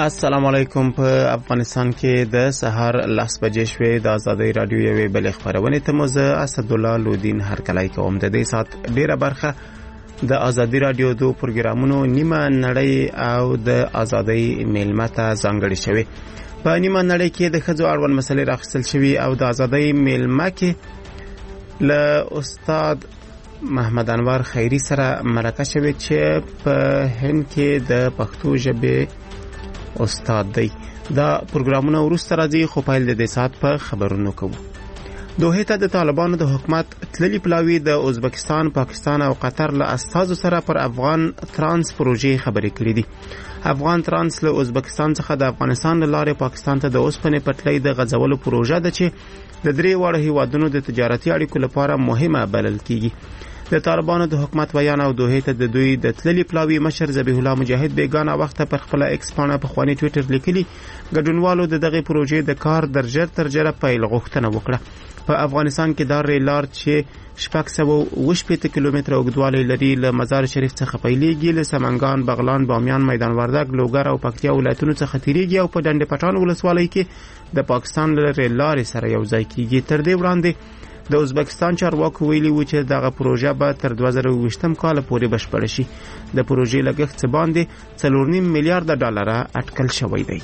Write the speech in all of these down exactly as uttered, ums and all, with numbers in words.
السلام علیکم. په افغانستان کې د سهار لس بجې شوې. د ازادي رادیو یوې بلې خبرونه ته مو زه اسدالله لودین هرکلی کوم. د دې سات ډیره برخه د ازادي رادیو دو پروګرامونو نیمه نړۍ او د ازادي میلمه ته ځانګړې شوې. په نیمه نړۍ کې د ښځو اړوند مسلې راخیستل شوې او د ازادي میلمه کې له استاد محمد انور خیری سره مرکه شوې چې په هند کې د پښتو ژبې استاد دی. دا پروګرامونه وروسته راځي، خو پیل د دې سات په خبرونو کوو. دوحې ته د طالبانو د حکومت تللي پلاوي د ازبکستان، پاکستان او قطر له استازو سره پر افغان ترانس پروژې خبرې کړې دي. افغان ترانس له ازبکستان څخه د افغانستان له لارې پاکستان ته د اوسپنې پټلۍ د غځولو پروژه ده چې د درې واړو هیوادونو د تجارتي اړیکو لپاره مهمه بلل کیږي. د طالبانو د حکومت بیان او دوحې ته د دوی د تللي پلاوي مشر ذبیح الله مجاهد بیگانه وخت پر خپل ایکس پاڼه په خواني ټوئیټر لیکلي ګډونوالو د دغه پروژې د کار درجه ترجره پیل غوښتنه وکړه. په افغانستان کې دا ریل لار چې شپږ سوه اوه شپېته کیلومتره اوږدوالی لري له مزار شریف څخه پیلېږي، له سمنګان، بغلان، بامیان، میدان وردګ، لوګر او پکتیا ولایتونو څخه تیریږي او په ډنډ پټان ولسوالۍ کې د پاکستان له ریل لارې سره یو ځای کیږي. تر دې وړاندې د ازبکستان چارواکو ویلي و چې دغه پروژه به تر دوه زره اوویشتم کال پورې بشپړه شي. د پروژې لګښت څه باندې څلور نیم میلیارډ ډالره اټکل شوی دی.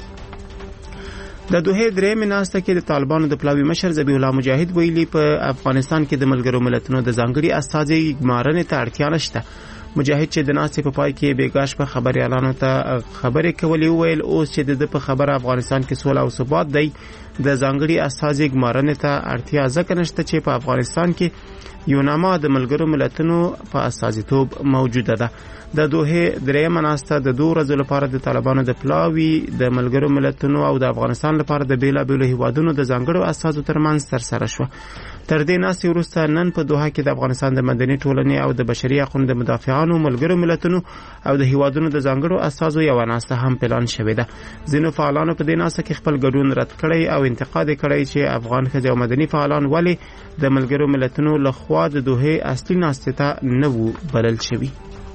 د دوحې درېیمې ناسته کې د طالبانو د پلاوي مشر ذبیح الله مجاهد ویلي په افغانستان کې د ملګرو ملتونو د ځانګړي استازي ګمارنې ته اړتیا نشته. مجاهد چې د ناستې په پای کې بیګاش په خبريالانو ته خبرې کولې ویل اوس چې د په خبره افغانستان کې سوله او ثبات دی، د ځانګړي استازي ګمارنې ته اړتیا ځکه نشته چې په افغانستان کې یو نامه د ملګرو ملتونو په استازیتوب موجوده ده. د دوحې درېیمه ناسته د دوه ورځو لپاره د طالبانو د پلاوي د ملګرو ملتونو او د افغانستان لپاره د بیلابیلو هیوادونو د ځانګړو استازو ترمنځ ترسره شوه. تر دې ناستې وروسته نن په دوحه کې د افغانستان د مدني ټولنې او د بشري حقوقو د مدافعانو، ملګرو ملتونو او د هیوادونو د ځانګړو استازو یو ناسته هم پلان شوې ده. ځینو فعالانو په دې ناسته کې خپل ګډون رد کړی او انتقاد کړی چې افغان ښځې او مدني فعالان ولې د ملګرو ملتونو لخوا د دوحې اصلي ناستې ته نه وو بلل شوي.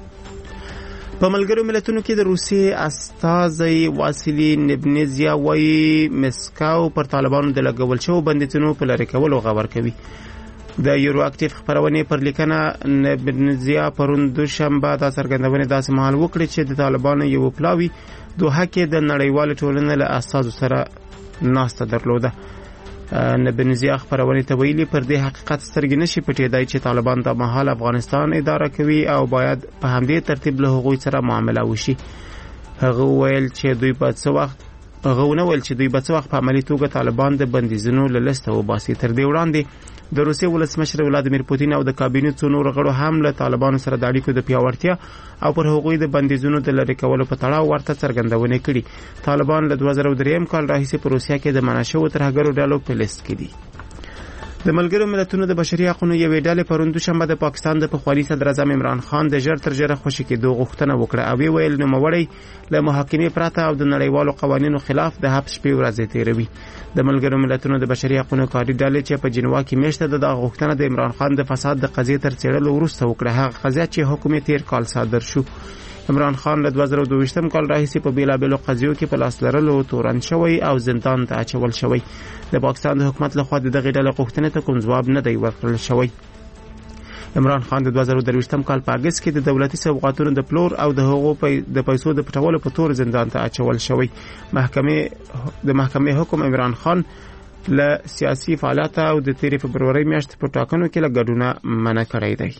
په ملګرو ملتونو کې د روسیې استازی واسیلی نبنزیا وایي مسکو پر طالبانو د لګول شوو بندیزونو په لرې کولو غور کوي. د یورو اکټیو خبرونه پر لیکنه نبنزیا پرون دوشنبه د څرګندونې داسې مهال وکړي چې د طالبانو یو پلاوي دوحه کې د نړیوال ټولنې له استازو سره ناسته درلوده. نبنزیا خبرونه ته ویلي پر دې حقیقت سترګې نشي پټېدای چې طالبان د مهال افغانستان اداره کوي او باید په همدې ترتیب له هغوی سره معامله وشي. هغه ویل چې دوی په څه وخت هغه ونه ویل چې دوی په څه وخت په عملي توګه طالبان د بندیزونو له لسته وباسي. تر دې وړاندې د روسیې ولسمشر ولادیمیر پوتین او د کابینې څو نور غړو هم له طالبانو سره د اړیکو د پیاوړتیا او پر هغوی د بندیزونو د لرې کولو په تړاو ورته څرګندونې کړي. طالبان له دوه زره درېیم کال راهیسې په روسیه کې د منع شوو ترهګرو ډلو په لیست کې دي. د ملګرو ملتونو د بشري حقوقو یوې ډلې پرون دوشنبه د پاکستان د پخواني صدر اعظم عمران خان د ژر تر ژره خوشي کېدو غوښتنه وکړه او ویل نوموړی له محاکمې پرته او د نړیوالو قوانینو خلاف د حبس شپې ورځې تیروي. د ملګرو ملتونو د بشري حقوقو کاري ډلې چې په جنوا کې میشته د غوښتنه د عمران خان د فساد د قضیې تر څېړلو وروسته وکړه. هغه قضیه چې حکومت تیر کال صادر شو. عمران خان له دوه زره دوهویشتم کال راهیسې په بیلابیلو قضیو کې په لاس لرلو تورن شوی او زندان ته اچول شوی. د پاکستان د حکومت لخوا د دغې ډلې غوښتنې ته کوم ځواب نه دی ورکړل شوی. عمران خان د دوه زره درویشتم کال په اګست کې د دولتي سوغاتونو د پلور او د هغو د پیسو د پټولو په تور زندان ته اچول شوی. محکمې د محکمې حکم عمران خان له سیاسي فعالیت او د تیرې فبرورۍ میاشتې په ټاکنو کې له ګډونه منع کړی دی.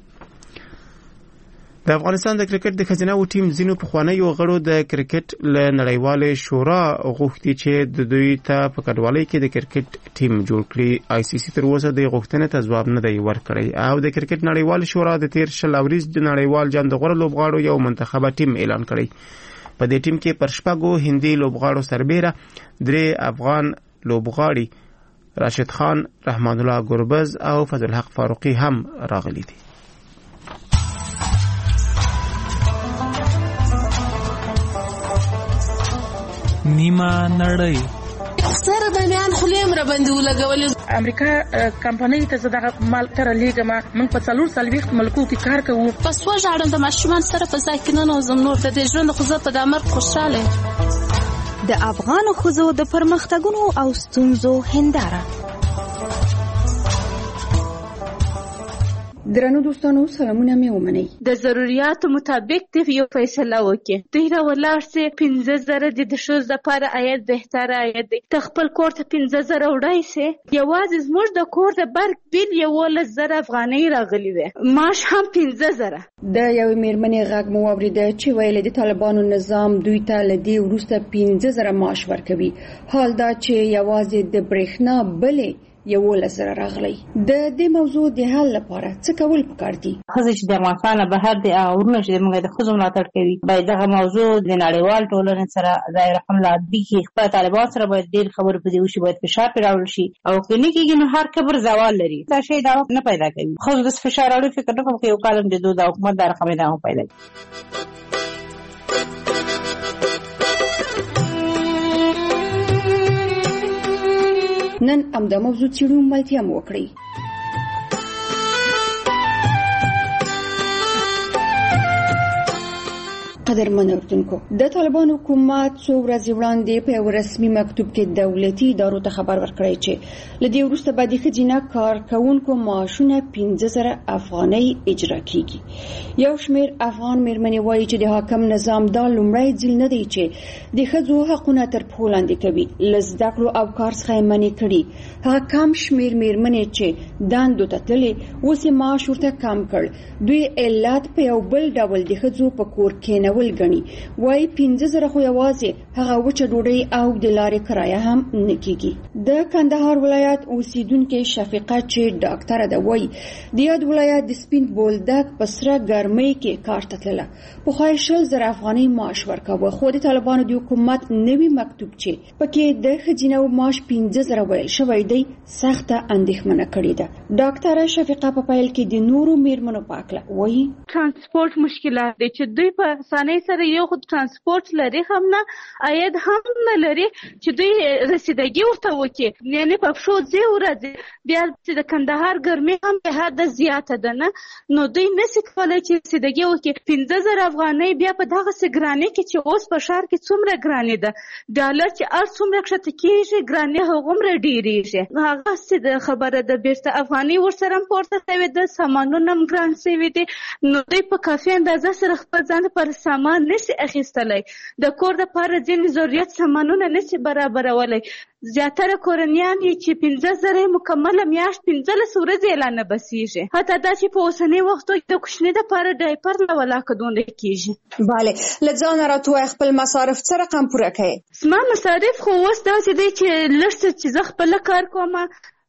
د افغانستان د کرکټ د خزینه او ټیم ځینو پخوانیو غړو د کرکټ له نړیوالې شورا غوښتي چې د دوی ته په کډوالۍ کې د کرکټ ټیم جوړ کړي. آی سی سی تر اوسه د غوښتنې ته ځواب نه دی ورکړی او د کرکټ نړیوال شورا د تیر شل اوریز د نړیوال جام د غوره لوبغاړو یو منتخبه ټیم اعلان کړی. په دې ټیم کې پر شپږو هندي لوبغاړو سربېره درې افغان لوبغاړي راشد خان، رحمان الله ګربز او فضل حق فاروقي هم راغلي دي. نیمه نړۍ سره د میان خلیم را باندې ولګولې. امریکا کمپنۍ ته زه دغه مال تر لیږم. موږ په څلور څلوېښت ملکو کې کار کوو. په سوه ژاړم د ماشومان سره په ځای کې ننوځم. نور د دې ژوند خو زه په دا مرګ خوشحاله یم. د افغان ښځو د پرمختګونو او ستونزو هنداره. درنو دوستانو سلامونه مې ومنئ. د ضرورتو مطابق د یو فیصله وکړي. دوی راولاړ سي پنځه زره د ښځو لپاره عاید بهتره عاید دی. ته خپل کور ته پنځه زره وړای سي. یوازې زموږ د کور د برق بیل یولس زره افغانۍ راغلي وي. معاش هم پنځه زره. د یوې مېرمنې غږ مو واورېده چې ویل د طالبانو نظام دوی ته له دې وروسته پنځه زره معاش ورکوي. حال دا چې یوازې د برېښنا بلې یولس زره راغلی. د دې موضوع د حل لپاره څه کول پکار دي؟ ښځې چې د افغانستان نه بهر دي او ورونه چې موږ د ښځو ملاتړ کوي باید دغه موضوع د نړیوال ټولنې سره ځای رقم لا دي خپل طالبان سره باید ډېر خبرې په دې وشي، باید فشار پرې راوړل شي او که نه کېږي نو هر کبر زوال لري. دا شی دا نه پیدا کوي. ښځو د فشار راوړل فکر نه کوم چې یو کالم د دوه د حکومت د رقم نه پیدا کوي. نن همدا موضوع څېړو، ملتیا مو وکړئ. قدرمن اوردونکو، د طالبان حکومت څو ورځې وړاندې په یو رسمي مکتوب کې دولتي ادارو ته خبر ورکړی چې له دې وروسته به د ښځینه کارکوونکو معاشونه پنځه زره افغانۍ اجرا کیږي. یو شمېر افغان مېرمنې وایي چې د حاکم نظام دا لومړی ځل نه دی چې د ښځو حقونه تر پښو لاندې کوي. له زده کړو او کار څخه یې منع کړي. هغه کم شمېر مېرمنې چې دندو ته تللې اوس یې معاش ورته کم کړ. دوی علت په یو بل ډول د ښځو په کور کېنول ګڼي. وایي پنځه زره خو یوازې هغه وچه ډوډۍ او د لارې کرایه هم نه کېږي. د کندهار ولایت اوسیدونکې شفیقه چې ډاکټره ده وایي د یاد ولایت د سپین بولدک په سره ګرمۍ کې کار ته تلله. پخوا یې شل زره افغانۍ معاش ورکاوه، خو د طالبانو د حکومت نوي مکتوب چې پکې د ښځینه معاش پنځه زره ویل شوی دی سخته اندېښمنه کړې ده. ډاکټره شفیقه په پیل کې د نورو مېرمنو په هکله وایي ترانسپورت مشکلات دی چې دوی په اسانۍ سره یو خو ترانسپورت لري هم نه عاید هم نه لري چې دوی رسیدګي ورته وکړي. یعنې په پښو ځي ورځي بیا چې د کندهار ګرمي هم به حده زیاته ده نه نو دوی نشي کولی چې رسیدګي وکړي. پنځه زره افغانۍ بیا په دغسې ګرانۍ کې چې اوس په ښار کې څومره ګرانې ده، ډالر چې هر څومره کښته کېږي ګرانۍ هغومره ډېرېږي. هغسې د خبره ده بېرته افغانۍ ورسره هم پورته شوې ده، سامانونه هم ګران شوي دي. نو دوی په کافي اندازه سره خپل ځان لپاره سامان نشي اخیستلی. د کور دپاره ځینې ضرورت سامانونه نشي برابرولی. زیاتره کورنیان یې چې پنځه زره مکمله میاشت پنځلس ورځې یې لا نه بسیږي. حتی دا چې په اوسني وختو کې د کوچني دپاره ډایپر نه ولاکه دونه کېږي. بله، له ځانه راته ووایه خپل مصارف څه رقم پوره کوې؟ زما مصارف خو اوس داسې دی چې لږ څه چې زه خپله کار کوم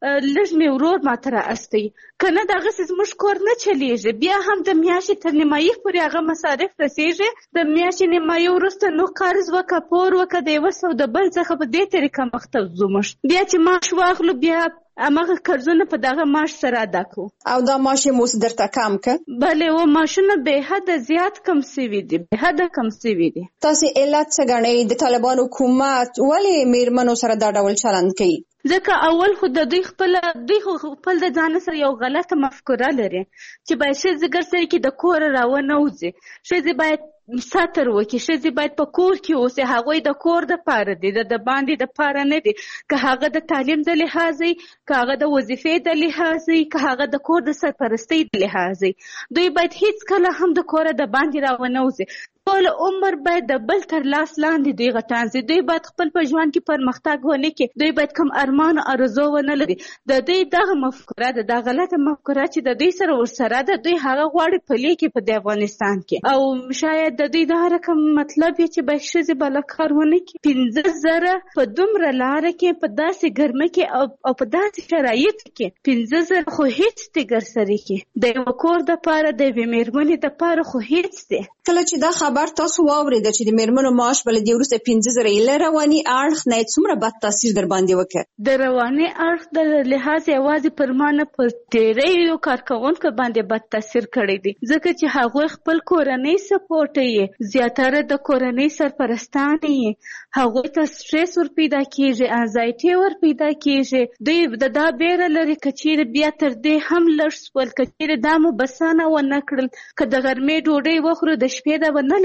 لږ مې ورور ماته رااستی، که نه دغسې زموږ کور نه چلیږي. بیا هم د میاشتې تر نیمایي پورې هغه مصارف رسیږي. د میاشتې نیمایي وروسته نو قرض وکړه، پور وکړه، د یوه سو د بل څخه په دې طریقه مخته ځو. موږ بیا چې معاش واخلو بیا هماغه قرضونه په دغه معاش سره ادا کوو. او دا معاش یې اوس درته کم که؟ بلې، و معاشونه بې حده زیات کم سوي دي، بې حده کم سوي دي. تاسې علت څه ګڼئ د طالبانو حکومت ولې مېرمنو سره دا ډول چلند کوي؟ ځکه اول خو د دوی خپل دوی خو خپل د ځان سره یو غلطه مفکوره لري چې باید ښځې ګرځي کې د کوره راونه وځي. ښځې باید ساتر وکړي، ښځې باید په کور کې اوسي. هغوی د کور دپاره دي، د باندې دپاره نه دي. که هغه د تعلیم د لحاظ وي، که هغه د وظیفې د لحاظ وي، که هغه د کور د سرپرستۍ د لحاظ وي، دوی باید هیڅ کله هم د کوره د باندې راونه وځي. ټول عمر باید د بل تر لاس لاندې دوی غټان سي. دوی باید خپل په ژوند کې پرمختګ ونه کړي. دوی باید کوم ارمان او ارزو ونه لري. د دوی دغه مفکوره ده، دا غلطه مفکوره چې د دوی سره ورسره ده. دوی هغه غواړي پلي کړي په دې افغانستان کې. او شاید د دوی دا رقم مطلب یې چې باید ښځې به له کار ونه کړي. پنځه زره په دومره لاره کې په داسې ګرمه کې او په داسې شرایطو کې پنځه زره خو هېڅ دي ګرسري کې د یوه کور دپاره د یوې مېرمنې دپاره خو هېڅ دی. کله چې دا خبر تاسو واورېده چې د مېرمنو معاش به له دې وروسته پنځه زره یې له رواني اړخ نه یې څومره بد تاثیر در باندې وکړ؟ د رواني اړخ د لحاظ یوازې پر ما نه پر ډېریو کارکوونکو باندې بد تاثیر کړی دی، ځکه چې هغوی خپل کورنۍ سپورټوي، زیاتره د کورنۍ سرپرستان یې. هغوی ته سټرس ور پیدا کېږي، انزایټي ور پیدا کېږي. دوی د دا بیره لري که چېرې بیا تر دې هم لږ شول، که چېرې دا مو بسانه ونه کړل، که د غرمې ډوډۍ وخورو د شپې دا به نه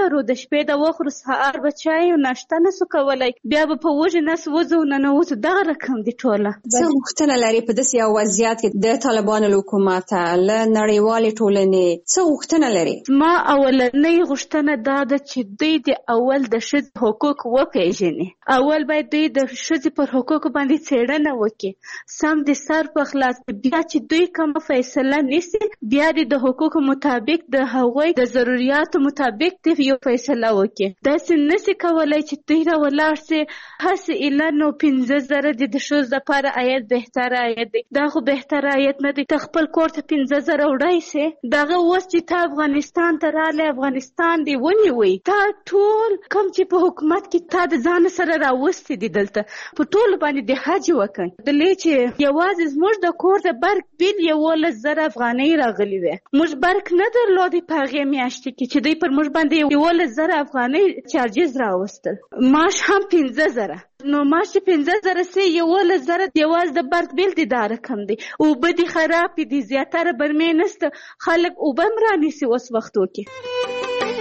لرو د شپې د وخورو سهار به چای او ناشته نسو کولی بیا به په وږي نس وځو ننوځو دغه رقم دي ټوله. څه غوښتنه لري په داسې یو وضعیت کې د طالبانو له حکومته له نړیوالې ټولنې څه غوښتنه لري؟ ما اولنۍ غوښتنه دا ده چې دوی د اول د ښځې حقوق وپېژني. اول باید دوی د ښځې پر حقوقو باندې څېړنه وکړي سم د سر په خلاص بیا چې دوی کومه فیصله نیسي بیا د حقوقو مطابق د هغوی د ضرورتو مطابق د یو فیصله وکړي. داسې نشي کولی چې دوی را ولاړ سي هسې ایله نو پنځه زره د د ښځو دپاره عاید بهتره عاید دی. دا خو بهتره عاید نه دی. ته خپل کور ته پنځه زره وړی سې دغه اوس چې ته افغانستان ته راغلی افغانستان دې ونیوی تا ټول کوم چې په حکومت کې تا د ځان سره راوستي دي دلته په ټولو باندې د حج وکړ دلې چې یوازې زموږ د کور د برق بیل یولس زره افغانۍ راغلي وې. موږ برق نه درلودې په هغې میاشتې کې چې دوی پر موږ باندې یولس زره افغانۍ چارجز راوستل. معاش هم پنځه زره نو معاش چې پنځه زره سي یولس زره یوازې د برق بیل دي دا رقم دی. اوبه دي خراب دي زیاتره برمې نسته خلک اوبه هم رانیسي اوس وختو کې.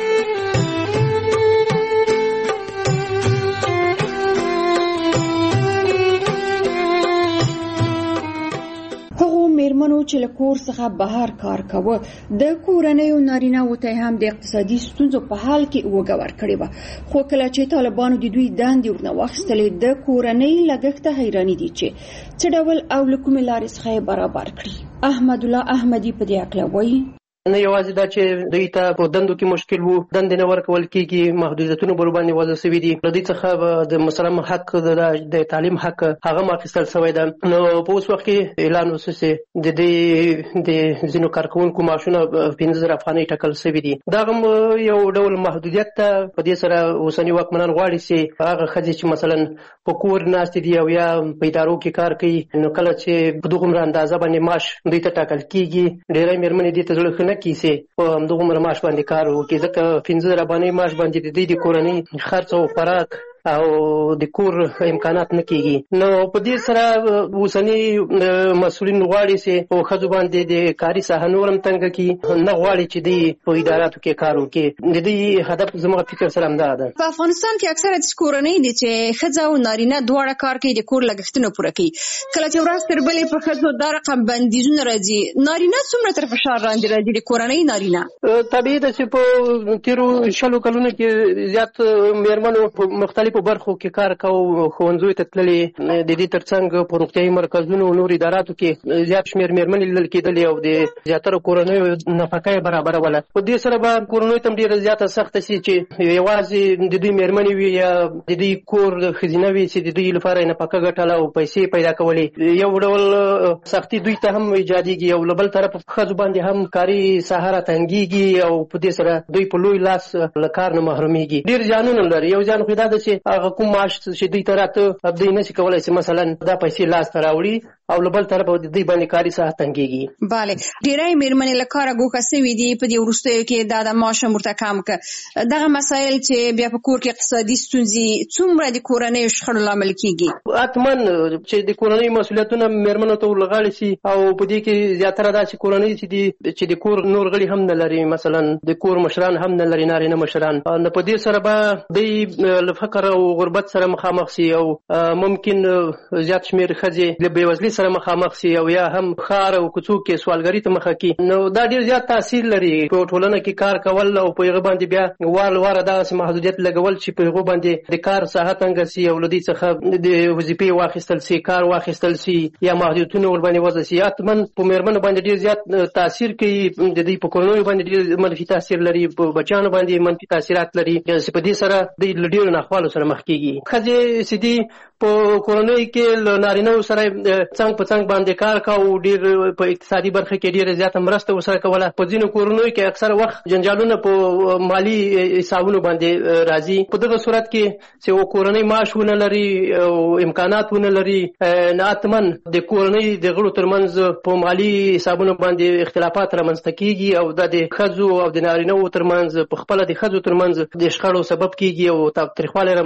میرمنو چې له کور څخه بهر کار کوه د کورنیو نارینه‌وو ته هم د اقتصادي ستونزو په حال کې وګه ورکړې وه خو کله چې طالبانو د دوی دندې ورنه واخیستلې د کورنۍ لګښت حیراني دي چې څه ډول او له کومې لارې څخه یې برابر کړي. احمد الله احمدي په دې هکله وایي نه یوازې دا چې دوی ته په دندو کې مشکل وو دندې نه ورکول کېږي محدودیتونه بر باندې وضع شوي دي له دوی څخه د مسلم حق د تعلیم حق هغه هم اخیستل شوی ده. نو په اوس وخت کې اعلان وشو چې د دې د ځینو کارکوونکو معاشونه پنځه زره افغانۍ ټاکل شوي دي. دا هم یو ډول محدودیت ته په دې سره اوسني واکمنان غواړي چې هغه ښځې چې مثلا په کور ناستې دي او یا په ادارو کې کار کوي نو کله چې په دغومره اندازه باندې معاش دوی ته ټاکل کېږي ډېری مېرمنې دې ته زړه ښه نه کیسه په همدغومره معاش باندې کار وکړي ځکه پنځه زره افغانۍ معاش باندې د دوی د کورنۍ خرڅ او خوراک او د کور امکانات نه کېږي. نو په دې سره اوسني مسؤلین غواړي چې په ښځو باندې د کاري ساحه نور هم تنګه کړي نه غواړي چې دوی په اداراتو کې کار وکړي. د دوی هدف زموږ فکر سره همدا ده. په افغانستان کې اکثره د کورنۍ دي چې ښځه او نارینه دواړه کار کوي د کور لګښتونه پوره کوي. کله چې ورځ تر بلې په ښځو دا رقم بندیزونه راځي نارینه څومره تر فشار لاندې راځي د کورنۍ نارینه؟ طبیعي ده چې په تېرو شلو کلونو کې زیات مېرمنو په مختلف په برخو کې کار کوو ښوونځیو ته تللې د دې ترڅنګ په روغتیايي مرکزونو او نور اداراتو کې زیات شمېر مېرمنې لیدل کېدلې او د زیاتره کورنیو نفقه یې برابروله. په دې سره به کورنیو ته هم ډېره زیاته سخته سي چې یوازې د دوی مېرمنې وي یا د دوی کور ښځینه وي چې د دوی لپاره یې نفقه ګټله او پیسې پیدا کولې. یو ډول سختي دوی ته هم ایجادېږي او له بل طرف ښځو باندې هم کاري ساحه راتنګېږي او په دې سره دوی په لوی لاس له کار نه محرومېږي. ډېر زیانونه لري. یو زیان خو دا ده چې هغه کوم معاش چې دوی ته راته دوی نشي کولی چې مثلا دا پیسې لاس ته راوړي او له بل طرفه د دوی باندې کاري ساحه تنګېږي. بله ډېری مېرمنې له کاره ګوښه سوي دي په دې وروستیو کې دا د معاش هم ورته کم کړه. دغه مسایل چې بیا په کور کې اقتصادي ستونزې څومره د کورنیو شخړو لامل کېږي؟ حتما چې د کورنۍ مسؤلیتونه مېرمنو ته ورلغاړي سي او په دې کې زیاتره دا چې کورنۍ چې دي چې د کور نور غړي هم نه لري مثلا د کور مشران هم نه لري نارینه مشران نو په دې سره به دوی له فقر او غربت سره مخامخ سي او ممکن زیات شمېر ښځې له بېوزلۍ سره مخامخ سي او یا هم ښار او کوڅو کې سوالګرۍ ته مخه کړي. نو دا ډېر زیات تاثیر لري په ټولنه کې کار کول او په هغه باندې بیا وار واره دغسې محدودیت لګول چې په هغو باندې د کار ساحه تنګه سي او له دوی څخه د وظیفې واخیستل سي کار واخیستل سي یا محدودیتونه ورباندې وضع سي. حتما په مېرمنو باندې ډېر زیات تاثیر کوي د دوی په کورنیو باندې ډېر منفي تاثیر لري په بچیانو باندې منفي تاثیرات لري چې په دې سره دوی له ډېرو ناخوالو سره مخ کېږي. ښځې چې دي په کورنیو کې له نارینهو سره څنګ په څنګ باندې کار کوو ډېر په اقتصادي برخه کې ډېره زیاته مرسته ورسره کوله. په ځینو کورنیو کې اکثره وخت جنجالونه په مالي حسابونو باندې راځي. په دغه صورت کې چې یو کورنۍ معاش ونه لري او امکانات ونه لري نو حتما د کورنۍ د غړو ترمنځ په مالي حسابونو باندې اختلافات رامنځته کېږي او دا د ښځو او د نارینهو ترمنځ په خپله د ښځو ترمنځ د شخړو سبب کېږي او تاوتریخوالی رامنځته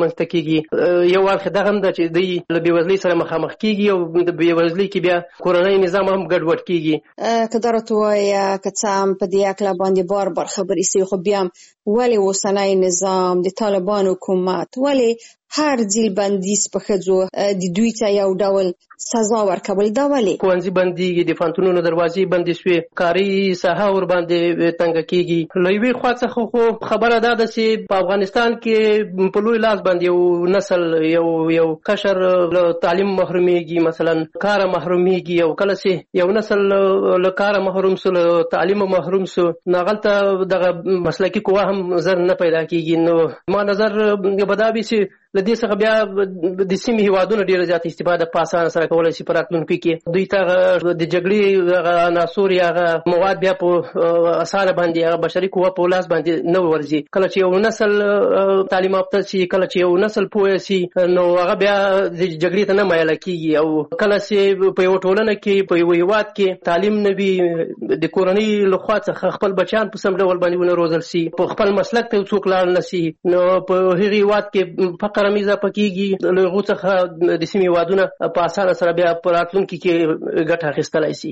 رامنځته کیږي. یو اړخ دغه هم ده چې دوی له بېوزلۍ سره مخامخ کیږي او د بېوزلۍ کې بیا کورنۍ نظام هم ګډوډ کیږي. که دا راته ووایه که څه هم په دې هکله باندې بار بار خبرې سوي، خو بیا هم ولې اوسنی نظام د طالبانو حکومت ولې هر ځل بندیز په ښځو د دوی ته یو ډول سزا ورکول؟ دا ولې ښوونځي بندېږي، د پوهنتونونو دروازې بندې شوې، کاري ساحه ورباندې تنګه کیږي. له یوې خوا څخه خو خبره دا ده چې په افغانستان کې په لوی لاس باندې یو نسل یو یو کشر له تعلیم محرومیږي، مثلا کاره محرومیږي، او کله چې یو نسل له کاره محروم سو، له تعلیم محروم سو، نو هغلته دغه مسلکي قوه هم زر نه پیدا کیږي. نو ما نظر به دا وي چې له دې څخه بیا د سیمې هیوادونه ډېره زیاته استفاده په اسانه سره کولی شي په راتلونکي کې. دوی ته د جګړې هغه عناصر یا هغه مواد بیا په اسانه باندې هغه بشري قوه په لاس باندې نه ورځي. کله چې یو نسل تعلیم یافته شي، کله چې یو نسل پوه شي، نو هغه بیا د جګړې ته نه مایله کیږي. او کله چې په یو ټولنه کې په یو هیواد کې تعلیم نه وي، د کورنۍ لخوا څخه خپل بچیان په سم ډول باندې ونه روزل شي، په خپل مسلک ته څوک لاړ نه شي، نو په هغې هیواد کې فقر هم اضافه کیږي. له هغو څخه د سیمې هیوادونه په اسانه سره بیا په راتلونکي کې ګټه اخیستلی شي.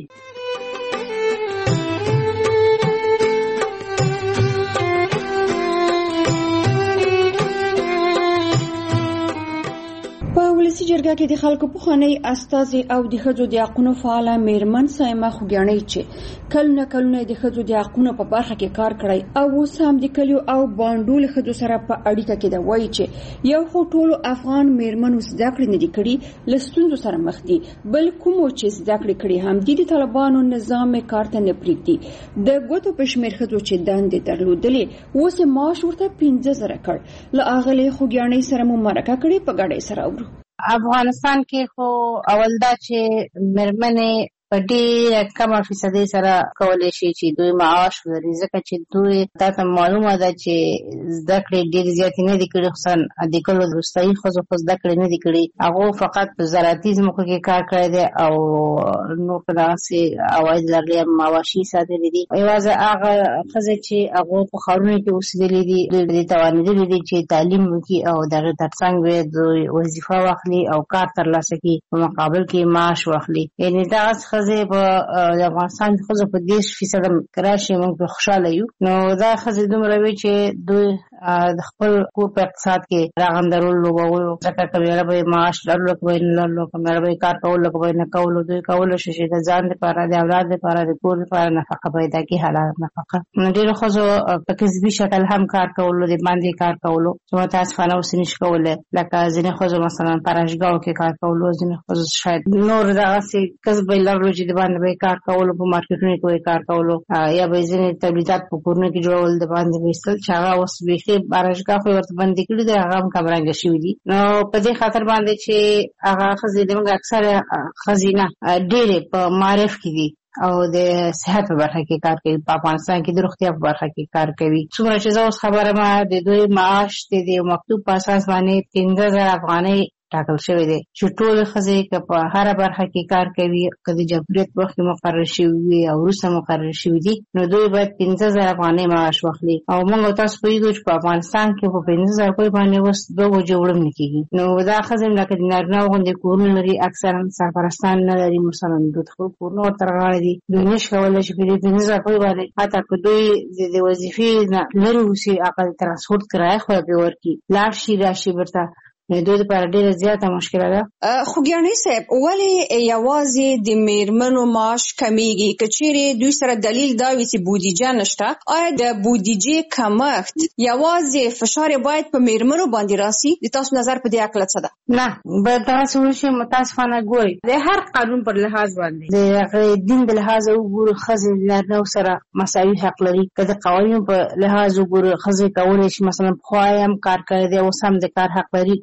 ولسی جرګه کې د خلکو پخوانی استازي او د ښځو د حقوقو فعاله میرمن سایمه خوګیاڼۍ چې کلونه کلونه د ښځو د حقوقو په برخه کې کار کړی او اوس هم د کلیو او باندول ښځو سره په اړیکه کې ده، وایي چې یو خو ټولو افغان میرمنو زده کړې نه دي کړي، له ستونزو سره مخ دي، بل کومو چې زده کړې کړي هم د طالبانو نظام کار ته نه پرېږدي. د ګوتو په شمېر ښځو چې دندې درلودلې اوس معاش ورته پنځه زره کړ. له اغلې خوګیاڼۍ سره مو مرکه کړې، په ګډه سره اورو. افغانستان کې خو اول دا چې میرمنې په ډېره کمه فیصدۍ سره کولی شي چې دوی معاش ولري، ځکه چې دوی تاته معلومه ده چې زده کړې ډېرې زیاتې نه دي کړي، خصوصا د کلو وروستیو ښځو خو زده کړې نه دي کړي. هغو فقط په زراعتي ځمکو کې کار کړی دی او نور په دغسې عواید لرلي معاشي ساتلي دي. یوازې هغه ښځې چې هغو په ښارونو کې اوسېدلي دي، دوی دې توانېدلي دي چې تعلیم وکړي او د هغې تر څنګ دوی وظیفه واخلي او کار ترلاسه کړي، په مقابل کې معاش واخلي. یعنې دغسې ښځې په د افغانستان د ښځو په دېرش فیصده راشي، موږ پرې خوشحاله یو. نو دا ښځې دومره وي چې دوی د خپل کور په اقتصاد کې رغنده رول لوبولو، ځکه که مېړه به یې معاش لرلو که به یې نه لرلو، که مېړه به یې کار کولو که به یې نه کولو، دوی کولی شي چې د ځان دپاره، د اولاد دپاره، د کور دپاره نفقه پیدا کړي، حلال نفقه. ډېرو ښځو په کسبي شکل هم کار کولو، د باندې کار کولو، چې متاسفانه اوس نشي کولی. لکه ځینې ښځو مثلا په راشګاو کې کار کولو، ځینې ښځو شاید نور دغسې کسب به یې لرلو چې د باندې به یې کار کولو، په مارکېټونو کې به یې کار کولو، یا به یې ځینې تولیدات په کورونو کې جوړول، د باندې به ایستل، چې هغه اوس بیخي راشګاه خو یې ورته بندې کړي دي، هغه هم کمرنګه شوي دي. نو په دې خاطر باندې چې هغه ښځې زموږ اکثره ښځې نه ډېرې په معارف کې دي او د صحت په برخه کې کار کوي، په افغانستان کې د روغتیا په برخه کې کار کوي. څومره چې زه اوس خبره ما د دوی معاش د مکتوب په اساس باندې پنځه زره افغانۍ ټاکل شوی دی چې ټولې ښځې که په هره برخه کې کار کوي، که د جمهوریت مخکې مقرر شوي وي او وروسته مقرر شوي دي، نو دوی باید پنځه زره افغانۍ معاش واخلي. او موږ او تاسو پوهېږو چې په افغانستان کې په پنځه زره روپۍ باندې اوس دوه بجې وړم نه کېږي. نو دا ښځې لکه د نارینهو غوندې کورونه لري، اکثرا سرپرستان نه لري، مثلا دوی خپل کورونه ورته رغاړی دي، دوی نشي کولی چې په دې پنځه زره روپۍ باندې حتی که دوی د وظیفې نه لرې اوسي، هغه د ترانسپورټ کرایه خو پرې ورکړي، لاړ شي راشي بیرته، دوی لپاره ډېره زیاته مشکله ده. خوګیاڼۍ صاحب، ولې یوازې د میرمنو معاش کمیږي؟ که چیرې دوی سره دلیل دا وي چې بودیجه نشته، آیا د بودیجې کمښت یوازې فشار باید په میرمنو باندې راسي؟ د تاسو نظر په دې هکله څه ده؟ نه، باید دغسې وشي. متاسفانه ګورئ د هر قانون پر لحاظ باندې د هغې دین د لحاظه وګورو، ښځې د نارینهو سره مساوي حق لري. که د قوانینو په لحاظ وګورو، ښځې کولی شي مثلا پخوا یې هم کار کړی دی، اوس هم د کار حق لري.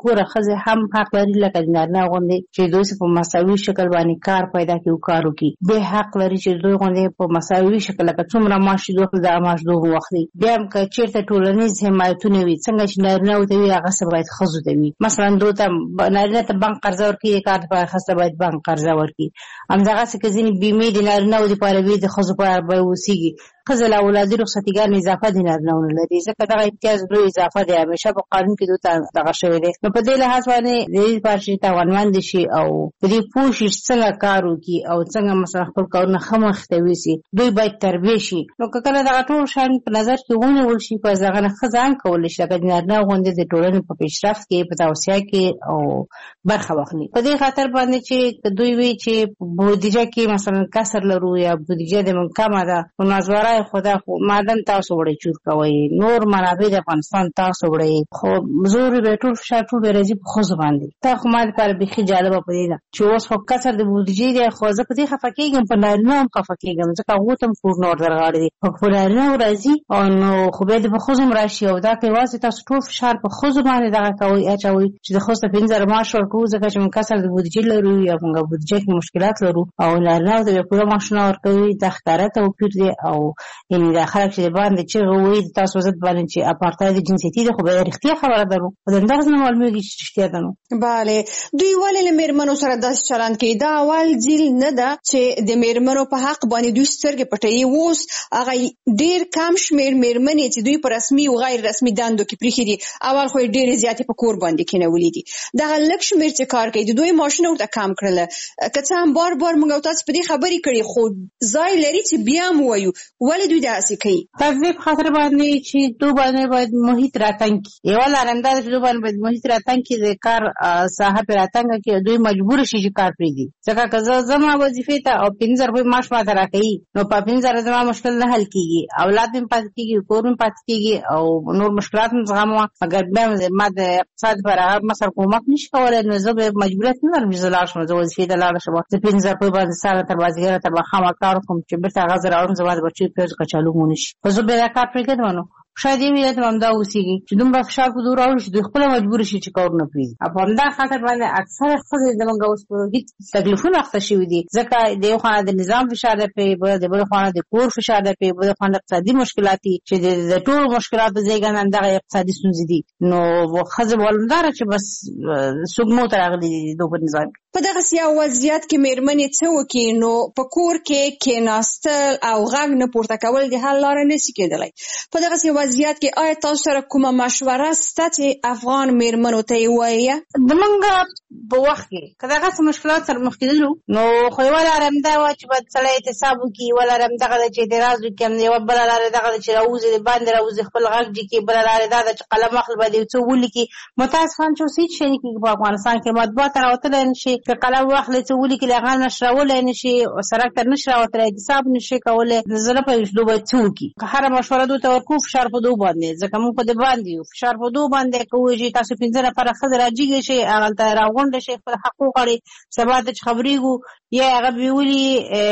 کور ښځې هم حق لري لکه د نارینه غوندې چې دوی په مساوي شکل باندې کار پیدا کړي او کار وکړي. بیا حق لري چې دوی غوندې په مساوي شکل لکه څومره معاش دوی واخلي دغه معاش دوی واخلي. بیا هم که چېرته ټولنیز حمایتونه وي څنګه چې نارینه ورته وي هغسې باید ښځو ته وي. مثلا دوی ته نارینه ته بانک قرضه ورکړي، کار دپاره ښځه باید بانک قرضه ورکړي. همدغسې که ځینې بیمې د نارینهو دپاره وي د ښځو په به اوسېږي. ښځه له اولادي رخصتیګانې اضافه د نارینهو نه لري ځکه دغه امتیاز دوی اضافه دی، همیشه په قانون کې دوی ته دغه شوی دی. نو په دې لحاظ باندې د دې لپاره چې توانمند شي او په دې پوه شي څنګه کار وکړي او څنګه مثلا خپل کارونه ښه مخې ته یوسي، دوی باید تربیه شي. نو که کله دغه ټول شیان په نظر کې ونیول شي، په هغه نه ښځه هم کولی شي لکه د نارینه غوندې د ټولنې په پیشرفت کې، په توسعه کې او برخه واخلي. په دې خاطر باندې چې دوی وي چې بودیجه کې مثلا کسر لرو یا بودیجه د من کمه ده، نو نازواره خدا خو معدن تاسو وړئ چور کوئ، نور منابع د افغانستان تاسو وړئ، خو زور به ټول فشار ټول به راځي په ښځو باندې. تا خو ما دپاره بیخي جالبه په دې ده چې اوس خو کسر د بودیجې دی، خو زه په دې خفه کېږم، په نارینه هم خفه کېږم ځکه هغو ته هم کورونه ور درغاړې دي. خو په نارینهو راځي نو خو بیا د په ښځو هم راشي او دا که یوازې تاسو ټول فشار په ښځو باندې دغه کوئ اچوئ چې د ښځو ته پنځه زره معاش ورکوو ځکه چې موږ کسر د بودیجې لرو یا موږ بودیجه کې مشکلات لرو او نارینهو ته بیا پوره معاشونه ورکوي. دا ښکاره توپیر دی او یعنې دا خلک چې د باندې چغې وایي د تاسو ضد باندې چې اپارتاید جنسیتي دی، خو به رښتیا خبره ده نو خو د همدغسې نه معلومېږي چې رښتیا ده. نو بله دوی ولې له مېرمنو سره داسې چلند کوي؟ دا اول ځل نه ده چې د مېرمنو په حق باندې دوی سترګې پټوي. اوس هغه ډېر کم شمېر مېرمنې چې دوی په رسمي او غیر رسمي دندو کې پرېښي دي، اول خو یې ډېرې زیاتې په کور باندې کېنولي دي. دغه لږ شمېر چې کار کوي د دوی معاشونه ورته کم کړله. که څه هم بار بار موږ او تاسې په دې خبرې کړي، خو ځای لري چې بیا هم ووایو ولې دوی داسې کوي. په دې خاطر باندې چې دوی باندې باید محیط راتنګ کړي. یوه لاره همدا ده چې دوی باندې باید محیط راتنګ کړي، د کار ساحه پرې راتنګه کړي، دوی مجبور شي چې کار پرېږدي. ځکه که زه زما وظیفې ته او پنځه زره روپۍ معاش ماته راکوي نو په پنځه زره زما مشکل نه حل کېږي، اولاد مې پاتې کېږي، کور مې پاتې کېږي او نور مشکلات مې زغموه، مګر بیا ما د اقتصاد لپاره هغه مثلا کومک نه شي کولی. نو زه به مجبوریت نه لرم چې زه لاړ شم، زه وظیفې ته لاړه شم، زه پنځه زره روپۍ باندې سهار تر مازدیګره تر ماښامه کار وکړم چې بېرته هغه زه راوړم، زما د بچیو پیاز کچالو مو نه شي. خو زه بیا دا کار پرېږدم. نو شاید یو ملت هم همدا اوسېږي چې دومره فشار په دوی راوړي چې دوی خپله مجبوره شي چې کارونه پرېږدي. او په همدا خاطر باندې اکثره ښځې زموږ اوس په هېڅ تکلیفونه اخته شوي دي، ځکه د یو خوا د نظام فشار دی پرې، د بلې خوا د کور فشار دی پرې، بلې خوا د اقتصادي مشکلات دي چې د ټولو مشکلاتو زېږنده همدغه اقتصادي ستونزې دي. نو ښځې معلومداره چې بس سږمو ته راغلي دي د دوی په نظام کې. په دغسې یو وضعیت کې مېرمنې څه وکړي؟ نو په کور کې کېناستل او غږ نه پورته کول د حل لاره نشي کېدلی. په دغسې وضعیت کې آیا تاسو سره کومه مشوره شته چې افغان مېرمنو ته یې ووایه؟ زموږ په وخت کې که دغسې مشکلات سره مخ کېدلو نو خو یوه لاره همدا وه چې باید سړی احتساب وکړي، یوه لاره همدغه ده چې اعتراض وکړي، یوه بله لاره دغه ده چې راوځي د باندې راوځي خپل غږ جي کړي، بله لاره دا ده چې قلم اخلي باید یو څه ولیکي. متاسفانه چې اوس هېڅ شی نه کېږي په افغانستان کې، مطبوعات ته راوتلی نه شي، که قلم واخلي څه ولیکي هغه نشرولی نه شي، سړک ته نه شي راوتلی، احتساب نه شي کولی. زه نه پوهېږم چې دوی باید څه وکړي. که هره مشوره دوی ته ورکوو فشار په دوی باندې، ځکه موږ په دې باندې یو فشار په دوی باندې کوو چې تاسو پنځه نفره ښځې راجېږئ شئ، هغلته راغونډه شئ، خپل حق وغواړئ، سبا ته چې خبرېږو یا هغه بیولي